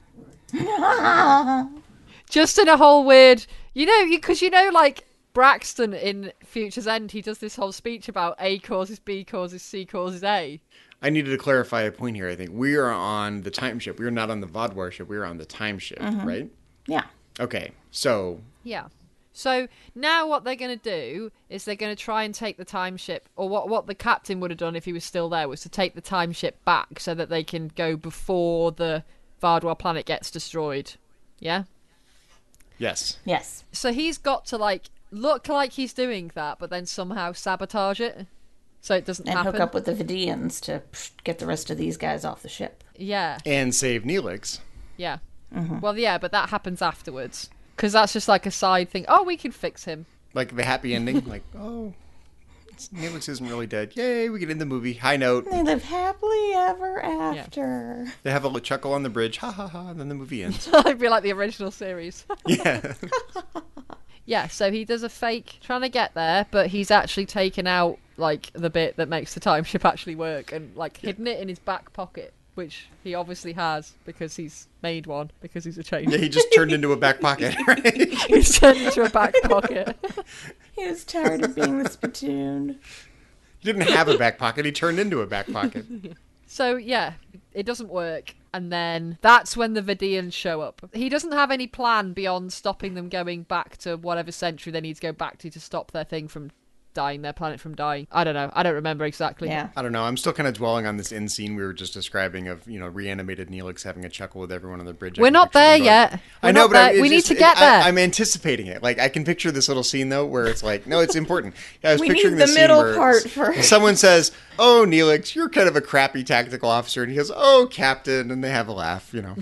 Just in a whole weird, you know, because you, you know, like Braxton in Future's End, he does this whole speech about A causes B causes C causes A. I needed to clarify a point here. I think we are on the time ship. We are not on the Vaudouar ship. We are on the time ship, Mm-hmm. right? Yeah. Okay. So Yeah. So now what they're going to do is they're going to try and take the time ship, or what what the captain would have done if he was still there was to take the time ship back so that they can go before the Vaudouar planet gets destroyed. Yeah? yes. Yes. So he's got to like look like he's doing that, but then somehow sabotage it so it doesn't And happen. hook up with the Vidians to psh, get the rest of these guys off the ship. Yeah, And save Neelix. yeah. Well, yeah, but that happens afterwards because that's just like a side thing. Oh, we can fix him. Like the happy ending. Like, oh, it's- Neelix isn't really dead. Yay, we get in the movie. High note. They live happily ever after. They have a little chuckle on the bridge. Ha ha ha. And then the movie ends. I'd be like the original series. Yeah. Yeah, so he does a fake trying to get there, but he's actually taken out like the bit that makes the time ship actually work and like hidden it in his back pocket, which he obviously has because he's made one because he's a change. Yeah, he just turned into a back pocket, right? He's turned into a back pocket. He was tired of being the spittoon. He didn't have a back pocket. He turned into a back pocket. So yeah, it doesn't work. And then that's when the Vidians show up. He doesn't have any plan beyond stopping them going back to whatever century they need to go back to to stop their thing from dying, their planet from dying. I don't know. I don't remember exactly. Yeah. I don't know. I'm still kind of dwelling on this end scene we were just describing of, you know, reanimated Neelix having a chuckle with everyone on the bridge. I We're can not picture them there going- yet. We're I know, not but I- there. it's We need just- to get I- there. I'm anticipating it. Like, I can picture this little scene, though, where it's like, no, it's important. I was We picturing need this the scene middle where part s- first. someone says, oh, Neelix, you're kind of a crappy tactical officer. And he goes, oh, Captain. And they have a laugh, you know.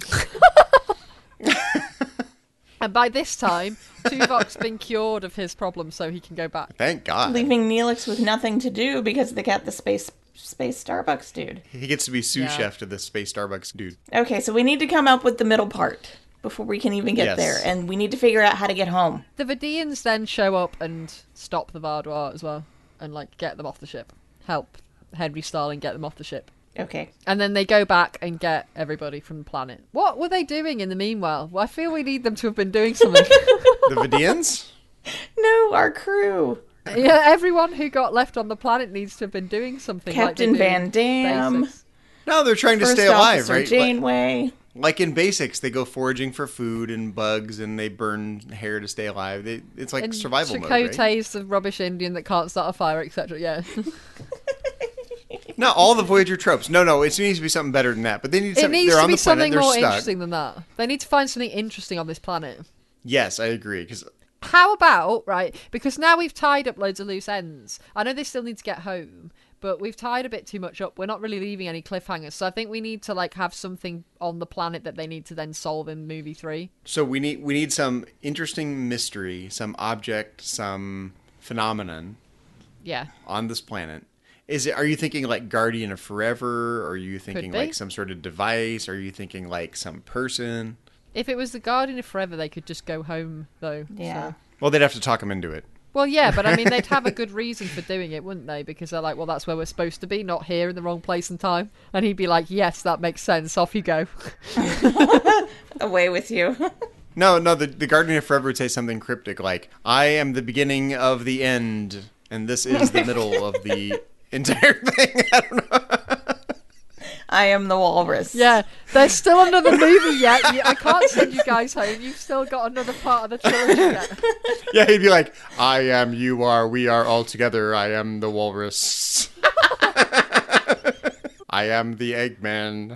And by this time, Tuvok's been cured of his problem, so he can go back. Thank God. Leaving Neelix with nothing to do because they got the space space Starbucks dude. He gets to be sous Yeah. chef to the Space Starbucks dude. Okay, so we need to come up with the middle part before we can even get Yes. there. And we need to figure out how to get home. The Vidians then show up and stop the Vaudouar as well, and like get them off the ship. Help Henry Starling get them off the ship. Okay. And then they go back and get everybody from the planet. What were they doing in the meanwhile? Well, I feel we need them to have been doing something. The Vidians? No, our crew. Yeah, everyone who got left on the planet needs to have been doing something. Captain like they do Van in Damme. Basics. No, they're trying to First stay alive, Officer right? Like, Janeway. like in Basics, they go foraging for food and bugs, and they burn hair to stay alive. They, it's like And survival mode, Chakotay's right? the rubbish Indian that can't start a fire, et cetera. Yeah. Not all the Voyager tropes. No, no, it needs to be something better than that. But they need It something. needs They're to on be the planet. something They're more stuck. interesting than that. They need to find something interesting on this planet. Yes, I agree. Because How about, right, because now we've tied up loads of loose ends. I know they still need to get home, but we've tied a bit too much up. We're not really leaving any cliffhangers. So I think we need to, like, have something on the planet that they need to then solve in movie three. so we need we need some interesting mystery, some object, some phenomenon Yeah. on this planet. Is it? Are you thinking like Guardian of Forever? Are you thinking be. like some sort of device? Are you thinking like some person? If it was the Guardian of Forever, they could just go home, though. Yeah. So. Well, they'd have to talk him into it. Well, yeah, but I mean, they'd have a good reason for doing it, wouldn't they? Because they're like, well, that's where we're supposed to be, not here in the wrong place and time. And he'd be like, yes, that makes sense. Off you go. Away with you. No, no. The the Guardian of Forever would say something cryptic like, "I am the beginning of the end, and this is the middle of the entire thing." I don't know. I am the walrus. Yeah, there's still another movie yet. You- I can't send you guys home. You've still got another part of the trilogy yet. Yeah, he'd be like, "I am, you are, we are all together. I am the walrus. I am the Eggman."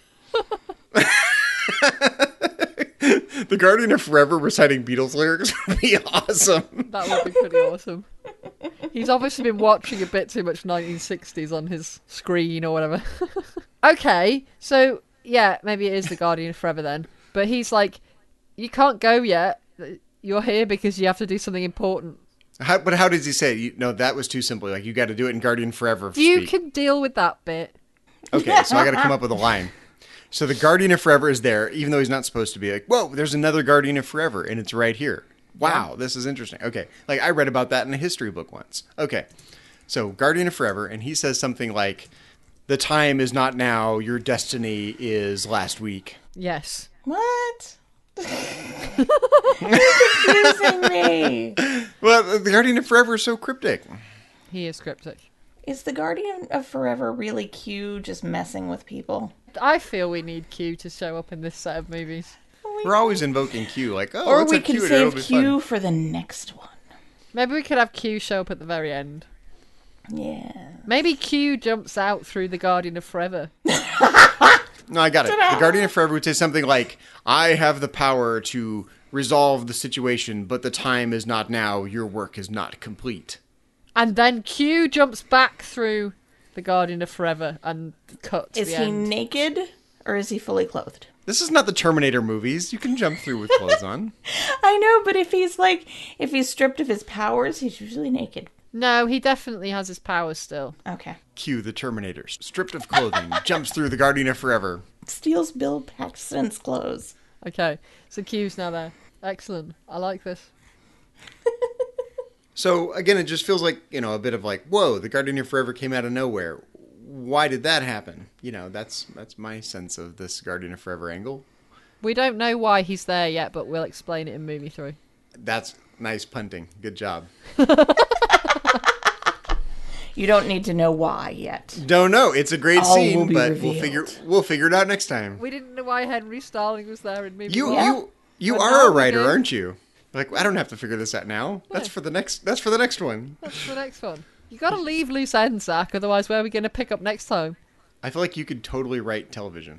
The Guardian of Forever reciting Beatles lyrics would be awesome. That would be pretty awesome. He's obviously been watching a bit too much nineteen sixties on his screen or whatever. Okay, so yeah, maybe it is the Guardian of Forever then. But he's like, you can't go yet. You're here because you have to do something important. How, but how does he say it? You, no, that was too simple. Like, you got to do it in Guardian Forever. You speak. can deal with that bit. Okay, so I got to come up with a line. So the Guardian of Forever is there, even though he's not supposed to be. Like, whoa, there's another Guardian of Forever, and it's right here. Wow, yeah. This is interesting. Okay, like I read about that in a history book once. Okay, so Guardian of Forever, and he says something like, the time is not now, your destiny is last week. Yes. What? You're confusing me. Well, the Guardian of Forever is so cryptic. He is cryptic. Is the Guardian of Forever really Q just messing with people? I feel we need Q to show up in this set of movies. We're always invoking Q, like, oh, or let's we have can Q, and it'll save be Q fun. for the next one. Maybe we could have Q show up at the very end. Yeah. Maybe Q jumps out through the Guardian of Forever. No, I got it. The Guardian of Forever would say something like, I have the power to resolve the situation, but the time is not now. Your work is not complete. And then Q jumps back through the Guardian of Forever and cuts Is the he end. naked or is he fully clothed? This is not the Terminator movies. You can jump through with clothes on. I know, but if he's like, if he's stripped of his powers, he's usually naked. No, he definitely has his powers still. Okay. Q, the Terminator, stripped of clothing, jumps through the Guardian of Forever. Steals Bill Paxton's clothes. Okay, so Q's now there. Excellent. I like this. So, again, it just feels like, you know, a bit of like, whoa, the Guardian of Forever came out of nowhere. Why did that happen? You know, that's that's my sense of this Guardian of Forever angle. We don't know why he's there yet, but we'll explain it in movie three. That's nice punting. Good job. You don't need to know why yet. Don't know. It's a great All scene, will be but revealed. we'll figure we'll figure it out next time. We didn't know why Henry Starling was there in movie You one. Yeah. you you But are now a we writer, do. aren't you? Like, I don't have to figure this out now. That's for the next. That's for the next one. That's the next one. You gotta leave loose ends, Zach, otherwise where are we gonna pick up next time? I feel like you could totally write television.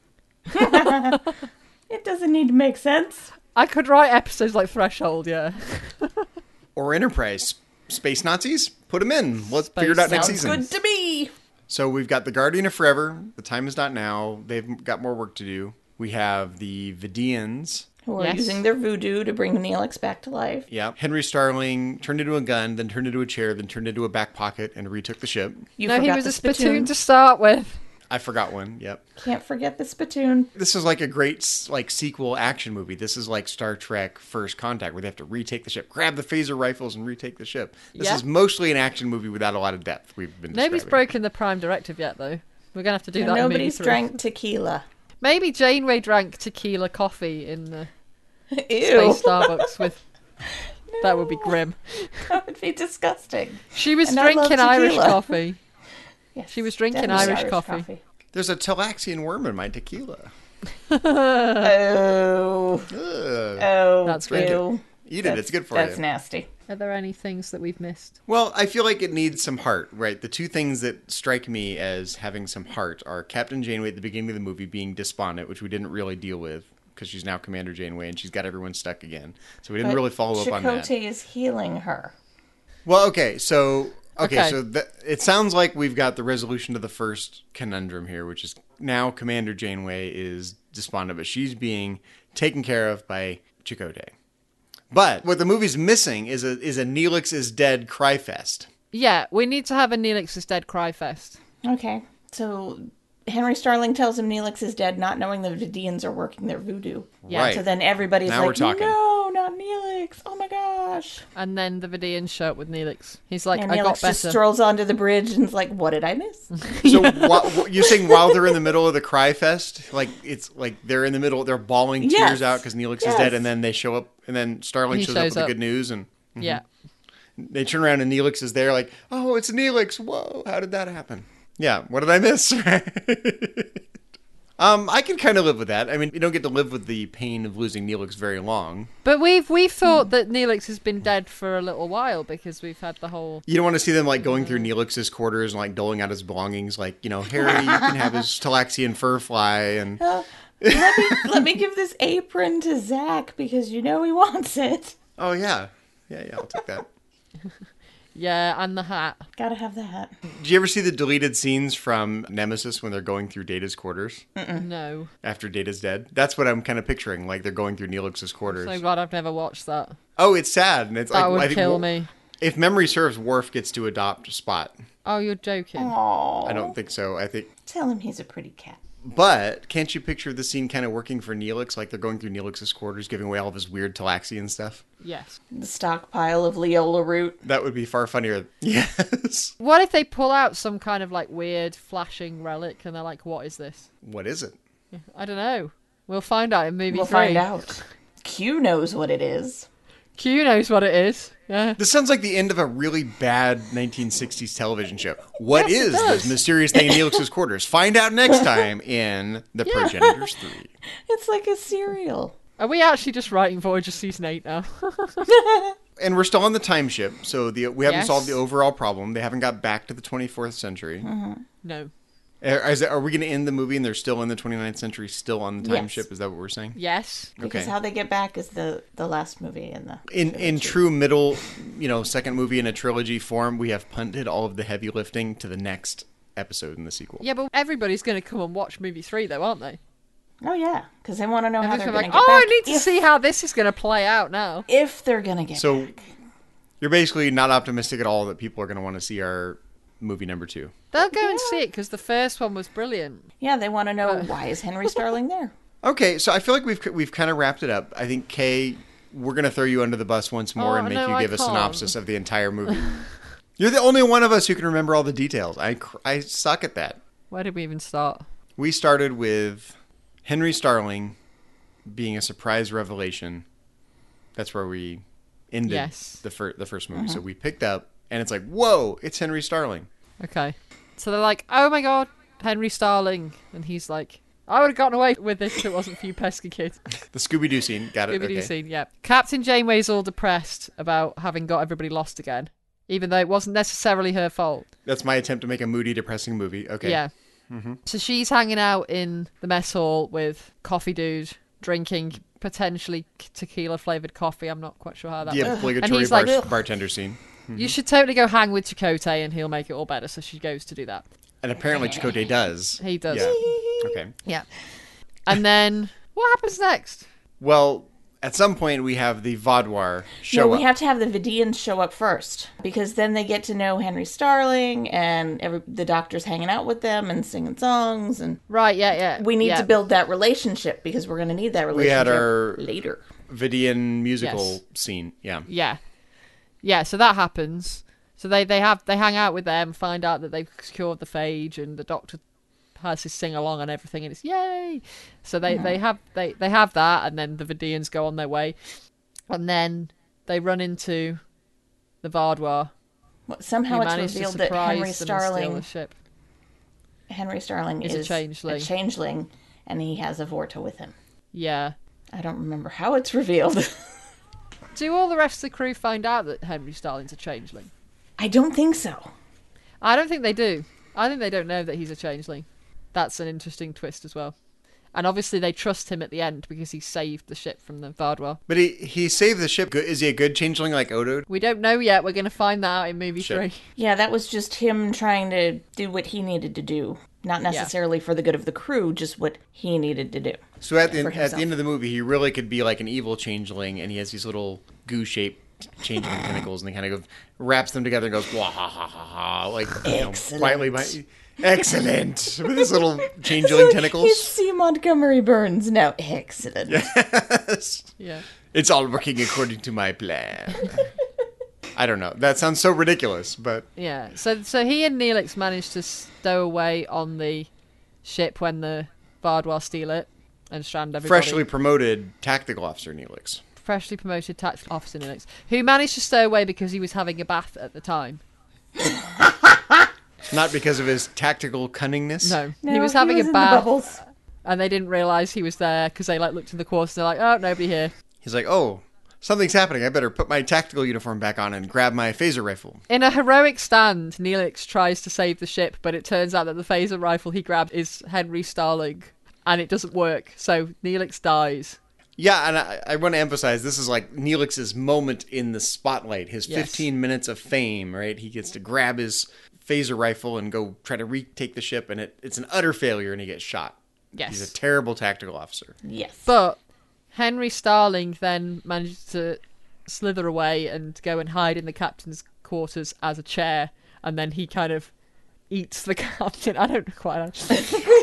It doesn't need to make sense. I could write episodes like Threshold, yeah. Or Enterprise. Space Nazis? Put them in. Let's Space figure it out next Sounds season. good to me. So we've got the Guardian of Forever. The time is not now. They've got more work to do. We have the Vidians. Who are Yes. using their voodoo to bring Neelix back to life. Yeah. Henry Starling turned into a gun, then turned into a chair, then turned into a back pocket, and retook the ship. You no, he forgot was the a spittoon to start with. I forgot one. Yep. Can't forget the spittoon. This is like a great like sequel action movie. This is like Star Trek First Contact, where they have to retake the ship, grab the phaser rifles, and retake the ship. This Yeah. is mostly an action movie without a lot of depth. We've been Nobody's describing. broken the Prime Directive yet, though. We're gonna have to do And that. in nobody's movie three. drank tequila. Maybe Janeway drank tequila coffee in the Ew. space Starbucks with. That would be grim. That would be disgusting. She was And I love drinking Irish tequila. coffee. Yes, She was drinking definitely Irish coffee. There's a Talaxian worm in my tequila. Oh. Ugh. Oh. That's ew. good. Eat it. That's- It's good for That's you. nasty. Are there any things that we've missed? Well, I feel like it needs some heart, right? The two things that strike me as having some heart are Captain Janeway at the beginning of the movie being despondent, which we didn't really deal with because she's now Commander Janeway and she's got everyone stuck again. So we didn't But really follow up on that. Chakotay is healing her. Well, okay, so okay, Okay. so th- it sounds like we've got the resolution to the first conundrum here, which is now Commander Janeway is despondent, but she's being taken care of by Chakotay. But what the movie's missing is a is a Neelix is dead cry fest. Yeah, we need to have a Neelix is dead cry fest. Okay. So Henry Starling tells him Neelix is dead, not knowing the Vidians are working their voodoo. Yeah. Right. So then everybody's Now like, we're talking. no, not Neelix. Oh my gosh. And then the Vidians show up with Neelix. He's like, And I got Neelix just better. strolls onto the bridge and is like, what did I miss? So wha- wha- you're saying while they're in the middle of the cry fest, like it's like they're in the middle, they're bawling tears Yes. out because Neelix is Yes. dead, and then they show up, and then Starling He shows, up shows with the up. good news, and Yeah. they turn around and Neelix is there, like, oh, it's Neelix. Whoa, how did that happen? Yeah, what did I miss? um, I can kind of live with that. I mean, you don't get to live with the pain of losing Neelix very long. But we've we've thought that Neelix has been dead for a little while because we've had the whole. You don't want to see them like going through Neelix's quarters and like doling out his belongings, like, you know, Harry, you can have his Talaxian fur fly, and let me let me give this apron to Zach because you know he wants it. oh yeah, yeah, yeah, I'll take that. Yeah, and the hat. Gotta have that. Did you ever see the deleted scenes from Nemesis when they're going through Data's quarters No. after Data's dead? That's what I'm kind of picturing, like they're going through Neelix's quarters. So glad I've never watched that. Oh, it's sad, and it's That like would I think kill Wa- me. If memory serves, Worf gets to adopt Spot. Oh, you're joking. Aww. I don't think so. I think... Tell him he's a pretty cat. But can't you picture the scene kind of working for Neelix? Like they're going through Neelix's quarters, giving away all of his weird Talaxian stuff? Yes. The stockpile of Leola root. That would be far funnier. Yes. What if they pull out some kind of like weird flashing relic and they're like, what is this? What is it? I don't know. We'll find out in movie We'll three. find out. Q knows what it is. Q knows what it is. Yeah. This sounds like the end of a really bad nineteen sixties television show. What Yes, it is does. this mysterious thing in Neelix's quarters? Find out next time in The Progenitors three. It's like a cereal. Are we actually just writing Voyager Season eight now? And we're still on the time ship, so the we haven't Yes. solved the overall problem. They haven't got back to the twenty-fourth century. No. Are, is it- are we going to end the movie and they're still in the twenty-ninth century, still on the time Yes. ship? Is that what we're saying? Yes. Because Okay. how they get back is the, the last movie in the In in true middle, you know, second movie in a trilogy form, we have punted all of the heavy lifting to the next episode in the sequel. Yeah, but everybody's going to come and watch movie three, though, aren't they? Oh yeah, because they want to know how Everybody's they're gonna going be to like, get oh, back. I need to if, see how this is going to play out now. if they're going to get So back. you're basically not optimistic at all that people are going to want to see our movie number two. They'll go and see it because the first one was brilliant. Yeah, they want to know why is Henry Starling there. Okay, so I feel like we've we've kind of wrapped it up. I think Kay, we're going to throw you under the bus once more Oh, and make no, you I give a can't. synopsis of the entire movie. You're the only one of us who can remember all the details. I cr- I suck at that. Where did we even start? We started with Henry Starling being a surprise revelation. That's where we ended Yes. the fir- the first movie. So we picked up, and it's like, whoa, it's Henry Starling. Okay. So they're like, oh my god, Henry Starling. And he's like, I would have gotten away with this if it wasn't for you pesky kids. The Scooby-Doo scene. Got it. Scooby-Doo Okay. scene, yeah. Captain Janeway's all depressed about having got everybody lost again, even though it wasn't necessarily her fault. That's my attempt to make a moody, depressing movie. Okay. Yeah. So she's hanging out in the mess hall with Coffee Dude, drinking potentially tequila flavored coffee. I'm not quite sure how that The works. obligatory And he's bar- like, bartender scene. you should totally go hang with Chakotay and he'll make it all better. So she goes to do that. And apparently Chakotay does. He does. Yeah. Okay. Yeah. And then what happens next? Well, at some point we have the Vaudouar show No, we up. have to have the Vidians show up first because then they get to know Henry Starling and every the doctor's hanging out with them and singing songs and Right, yeah, yeah. we need yeah. to build that relationship because we're going to need that relationship We had our- later. Vidian musical Yes. scene. Yeah. Yeah. Yeah, so that happens. So they, they have they hang out with them, find out that they've cured the phage, and the doctor has his sing along and everything, and it's yay. So they, they have they, they have that, and then the Vidians go on their way, and then they run into the Vaudouar. Well, somehow who it's managed to revealed that surprise Henry them and steal the Starling ship. Henry Starling Is a is changeling. a changeling and he has a Vorta with him. Yeah. I don't remember how it's revealed. Do all the rest of the crew find out that Henry Starling's a changeling? I don't think so. I don't think they do. I think they don't know that he's a changeling. That's an interesting twist as well. And obviously they trust him at the end because he saved the ship from the Vaudouar. But he he saved the ship. Good- Is he a good changeling like Odo? We don't know yet. We're going to find that out in movie Shit. three. Yeah, that was just him trying to do what he needed to do. Not necessarily for the good of the crew, just what he needed to do. So at the For at the himself. end of the movie, he really could be like an evil changeling, and he has these little goo-shaped changeling tentacles, and he kind of go, wraps them together and goes wah ha ha ha ha, like you know, Excellent. quietly. By, excellent with his little changeling He's tentacles. C. Montgomery Burns now. Excellent. Yeah. It's all working according to my plan. I don't know. That sounds so ridiculous, but Yeah. So so he and Neelix managed to stow away on the ship when the Vaudouar steal it and strand everybody. freshly promoted tactical officer Neelix. Freshly promoted tactical officer Neelix, who managed to stow away because he was having a bath at the time. Not because of his tactical cunningness. No, No, he was having in a the bath, bubbles. and they didn't realise he was there because they like looked in the quarters. And they're like, "Oh, nobody here." He's like, oh, something's happening. I better put my tactical uniform back on and grab my phaser rifle. In a heroic stand, Neelix tries to save the ship, but it turns out that the phaser rifle he grabbed is Henry Starling, and it doesn't work. So Neelix dies. Yeah, and I, I want to emphasize this is like Neelix's moment in the spotlight, his Yes. fifteen minutes of fame, right? He gets to grab his phaser rifle and go try to retake the ship, and it, it's an utter failure, and he gets shot. Yes. He's a terrible tactical officer. Yes. But Henry Starling then manages to slither away and go and hide in the captain's quarters as a chair, and then he kind of eats the captain. I don't quite actually.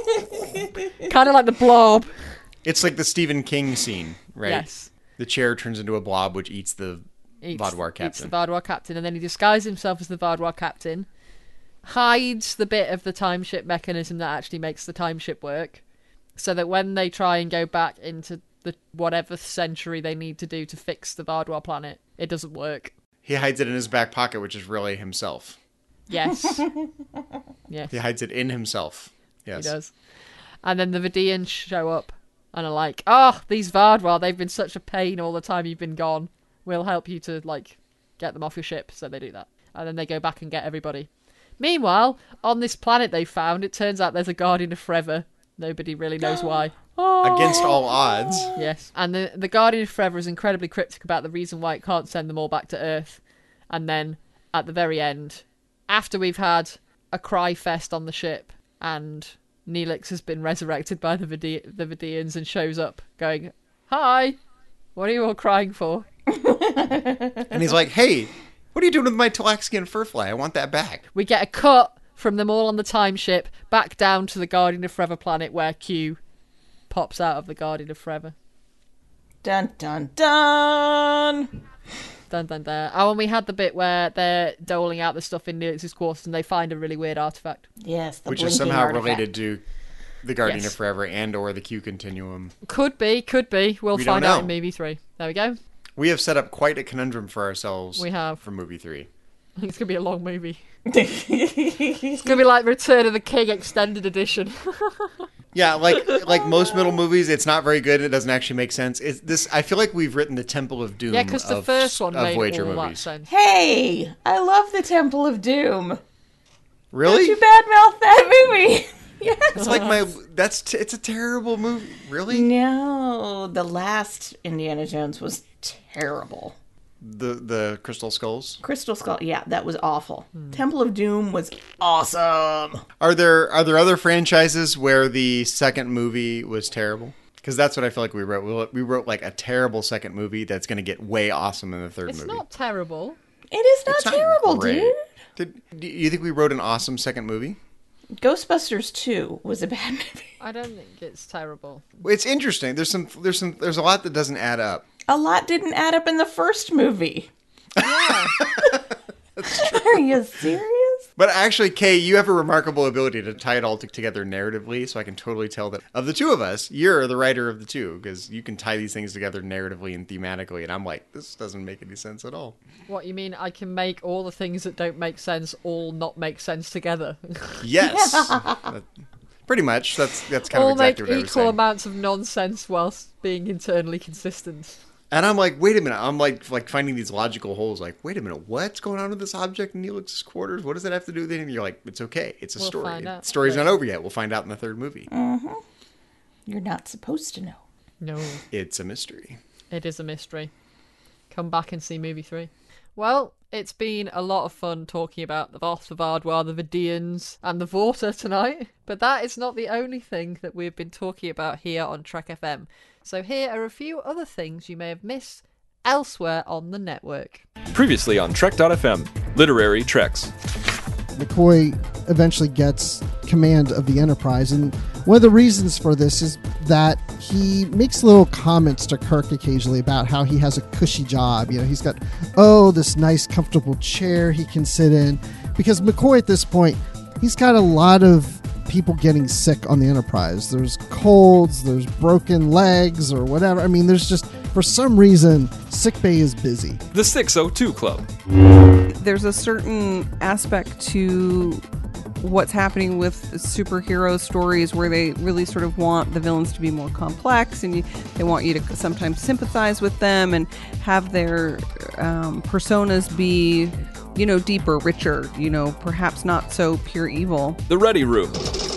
Kind of like the Blob. It's like the Stephen King scene, right? Yes. The chair turns into a blob, which eats the Eats, Vaadwaur captain. Eats the Vaadwaur captain, and then he disguises himself as the Vaadwaur captain, hides the bit of the timeship mechanism that actually makes the timeship work, so that when they try and go back into the whatever century they need to do to fix the Vaadwaur planet, it doesn't work. He hides it in his back pocket, which is really himself. Yes. Yes. He hides it in himself. Yes. He does. And then the Vidians show up and are like, oh, these Vaadwaur, they've been such a pain all the time you've been gone. We'll help you to, like, get them off your ship. So they do that. And then they go back and get everybody. Meanwhile, on this planet they found, it turns out there's a Guardian of Forever. Nobody really knows why. Against all odds. Yes. And the, the Guardian of Forever is incredibly cryptic about the reason why it can't send them all back to Earth. And then, at the very end, after we've had a cry fest on the ship, and Neelix has been resurrected by the Vidi- the Vidians and shows up going, hi, what are you all crying for? And he's like, hey, what are you doing with my Talaxian furfly? I want that back. We get a cut from them all on the time ship back down to the Guardian of Forever planet where Q pops out of the Guardian of Forever. Dun, dun, dun! Dun, dun, dun. Oh, and we had the bit where they're doling out the stuff in Neelix's quarters and they find a really weird artifact. Yes, the Which blinking is somehow artifact. related to the Guardian Yes. of Forever and or the Q Continuum. Could be, could be. We'll We don't find out know. in movie three. There we go. We have set up quite a conundrum for ourselves. We have. For movie three. I think it's going to be a long movie. It's going to be like Return of the King Extended Edition. Yeah, like like most middle movies, it's not very good. It doesn't actually make sense. It's this. I feel like we've written the Temple of Doom. Yeah, because the of- first one of made Voyager all that movies. sense. Hey, I love the Temple of Doom. Really? Don't you badmouth that movie? Yes. It's like my. That's. T- it's a terrible movie. Really? No, the last Indiana Jones was terrible. The the Crystal Skulls. Crystal Skull, yeah, that was awful. Temple of Doom was awesome. Are there are there other franchises where the second movie was terrible? Because that's what I feel like we wrote. We wrote, we wrote like a terrible second movie that's going to get way awesome in the third It's movie. not terrible. It is not It's not terrible, great. dude. Did do you think we wrote an awesome second movie? Ghostbusters two was a bad movie. I don't think it's terrible. It's interesting. There's some there's some there's a lot that doesn't add up. A lot didn't add up in the first movie. Yeah. Are you serious? But actually, Kay, you have a remarkable ability to tie it all t- together narratively, so I can totally tell that of the two of us, you're the writer of the two, because you can tie these things together narratively and thematically, and I'm like, this doesn't make any sense at all. What, you mean I can make all the things that don't make sense all not make sense together? Yes. That- pretty much. That's that's kind all of exactly make what I was equal saying. amounts of nonsense whilst being internally consistent. And I'm like, wait a minute. I'm like like finding these logical holes. Like, wait a minute. What's going on with this object in Neelix's quarters? What does that have to do with it? And you're like, it's okay. It's a We'll story. find out. The story's not over yet. We'll find out in the third movie. You're not supposed to know. No, It's a mystery. it is a mystery. Come back and see movie three. Well, it's been a lot of fun talking about the Voth, the Vaadwaur, the Vidians, and the Vorta tonight. But that is not the only thing that we've been talking about here on Trek F M. So here are a few other things you may have missed elsewhere on the network. Previously on Trek dot f m, Literary Treks. McCoy eventually gets command of the Enterprise, and one of the reasons for this is that he makes little comments to Kirk occasionally about how he has a cushy job. You know, he's got, oh, this nice comfortable chair he can sit in, because McCoy at this point, he's got a lot of people getting sick on the Enterprise. There's colds, there's broken legs or whatever. I mean, there's just, for some reason, sickbay is busy. The six oh two Club. There's a certain aspect to what's happening with superhero stories where they really sort of want the villains to be more complex, and you, they want you to sometimes sympathize with them and have their um, personas be, you know, deeper, richer, you know, perhaps not so pure evil. The Ready Room.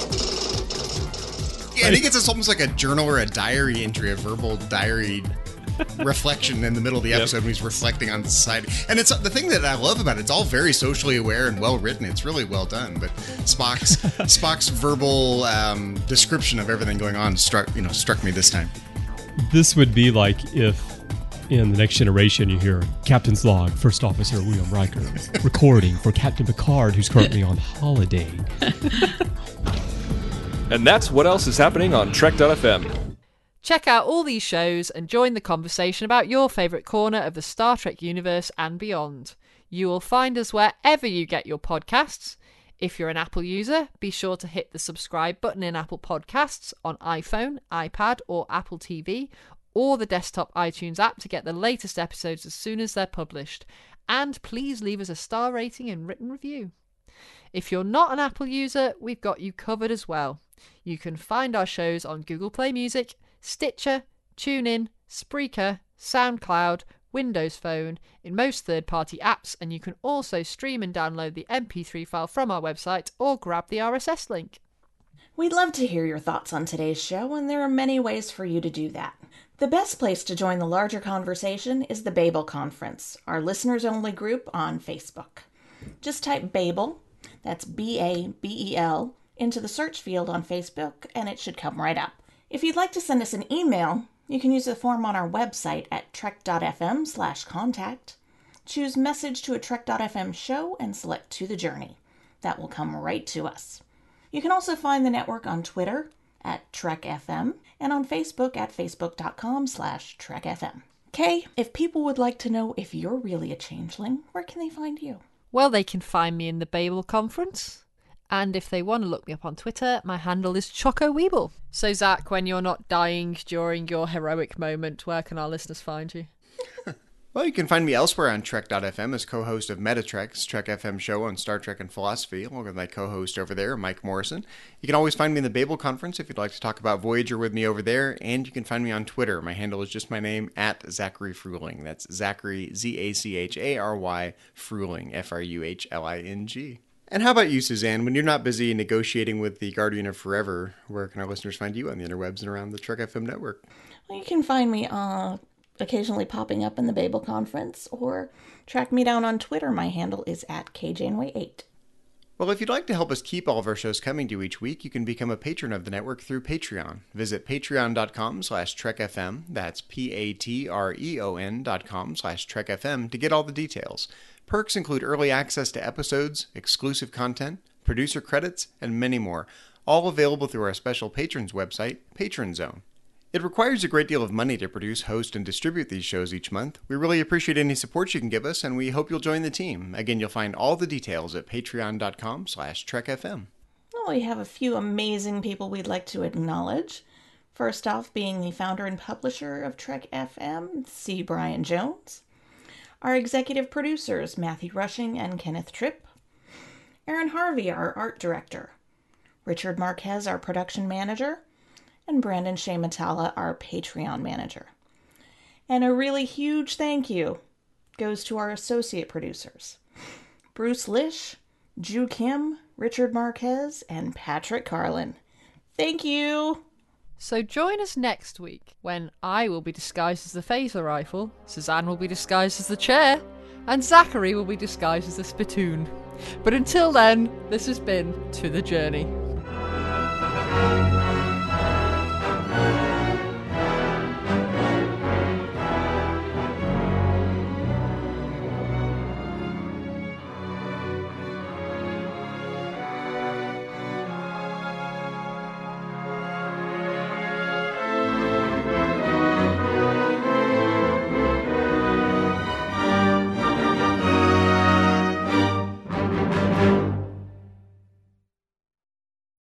Yeah, I think it's almost like a journal or a diary entry, a verbal diary reflection in the middle of the episode when he's reflecting on society. And it's the thing that I love about it, it's all very socially aware and well written. It's really well done. But Spock's Spock's verbal um, description of everything going on struck you know struck me this time. This would be like if In The Next Generation, you hear Captain's Log, First Officer William Riker, recording for Captain Picard, who's currently on holiday. And that's what else is happening on Trek dot f m. Check out all these shows and join the conversation about your favourite corner of the Star Trek universe and beyond. You will find us wherever you get your podcasts. If you're an Apple user, be sure to hit the subscribe button in Apple Podcasts on iPhone, iPad or Apple T V, or the desktop iTunes app to get the latest episodes as soon as they're published. And please leave us a star rating and written review. If you're not an Apple user, we've got you covered as well. You can find our shows on Google Play Music, Stitcher, TuneIn, Spreaker, SoundCloud, Windows Phone, in most third-party apps, and you can also stream and download the M P three file from our website or grab the R S S link. We'd love to hear your thoughts on today's show, and there are many ways for you to do that. The best place to join the larger conversation is the Babel Conference, our listeners-only group on Facebook. Just type Babel, that's B A B E L, into the search field on Facebook, and it should come right up. If you'd like to send us an email, you can use the form on our website at trek dot f m slash contact. Choose Message to a Trek dot f m show and select To the Journey. That will come right to us. You can also find the network on Twitter at Trek F M and on Facebook at facebook dot com slash Trek F M. Kay, if people would like to know if you're really a changeling, where can they find you? Well, they can find me in the Babel Conference. And if they want to look me up on Twitter, my handle is Choco Weeble. So, Zach, when you're not dying during your heroic moment, where can our listeners find you? Well, you can find me elsewhere on Trek dot f m as co-host of Metatrek's Trek F M show on Star Trek and philosophy, along with my co-host over there, Mike Morrison. You can always find me in the Babel Conference if you'd like to talk about Voyager with me over there, and you can find me on Twitter. My handle is just my name, at Zachary Fruhling. That's Zachary, Z A C H A R Y, Fruhling, F R U H L I N G. And how about you, Suzanne? When you're not busy negotiating with the Guardian of Forever, where can our listeners find you on the interwebs and around the Trek F M network? Well, you can find me uh, occasionally popping up in the Babel Conference, or track me down on Twitter. My handle is at K Janeway eight. Well, if you'd like to help us keep all of our shows coming to you each week, you can become a patron of the network through Patreon. Visit patreon dot com slash Trek F M, that's P A T R E O N dot com slash Trek F M to get all the details. Perks include early access to episodes, exclusive content, producer credits, and many more, all available through our special patrons website, Patron Zone. It requires a great deal of money to produce, host, and distribute these shows each month. We really appreciate any support you can give us, and we hope you'll join the team. Again, you'll find all the details at patreon dot com slash Trek F M. Well, we have a few amazing people we'd like to acknowledge. First off, being the founder and publisher of Trek F M, C. Brian Jones. Our executive producers, Matthew Rushing and Kenneth Tripp. Aaron Harvey, our art director. Richard Marquez, our production manager. And Brandon Shea Matala, our Patreon manager. And a really huge thank you goes to our associate producers, Bruce Lish, Ju Kim, Richard Marquez, and Patrick Carlin. Thank you! So join us next week when I will be disguised as the phaser rifle, Suzanne will be disguised as the chair, and Zachary will be disguised as the spittoon. But until then, this has been To the Journey.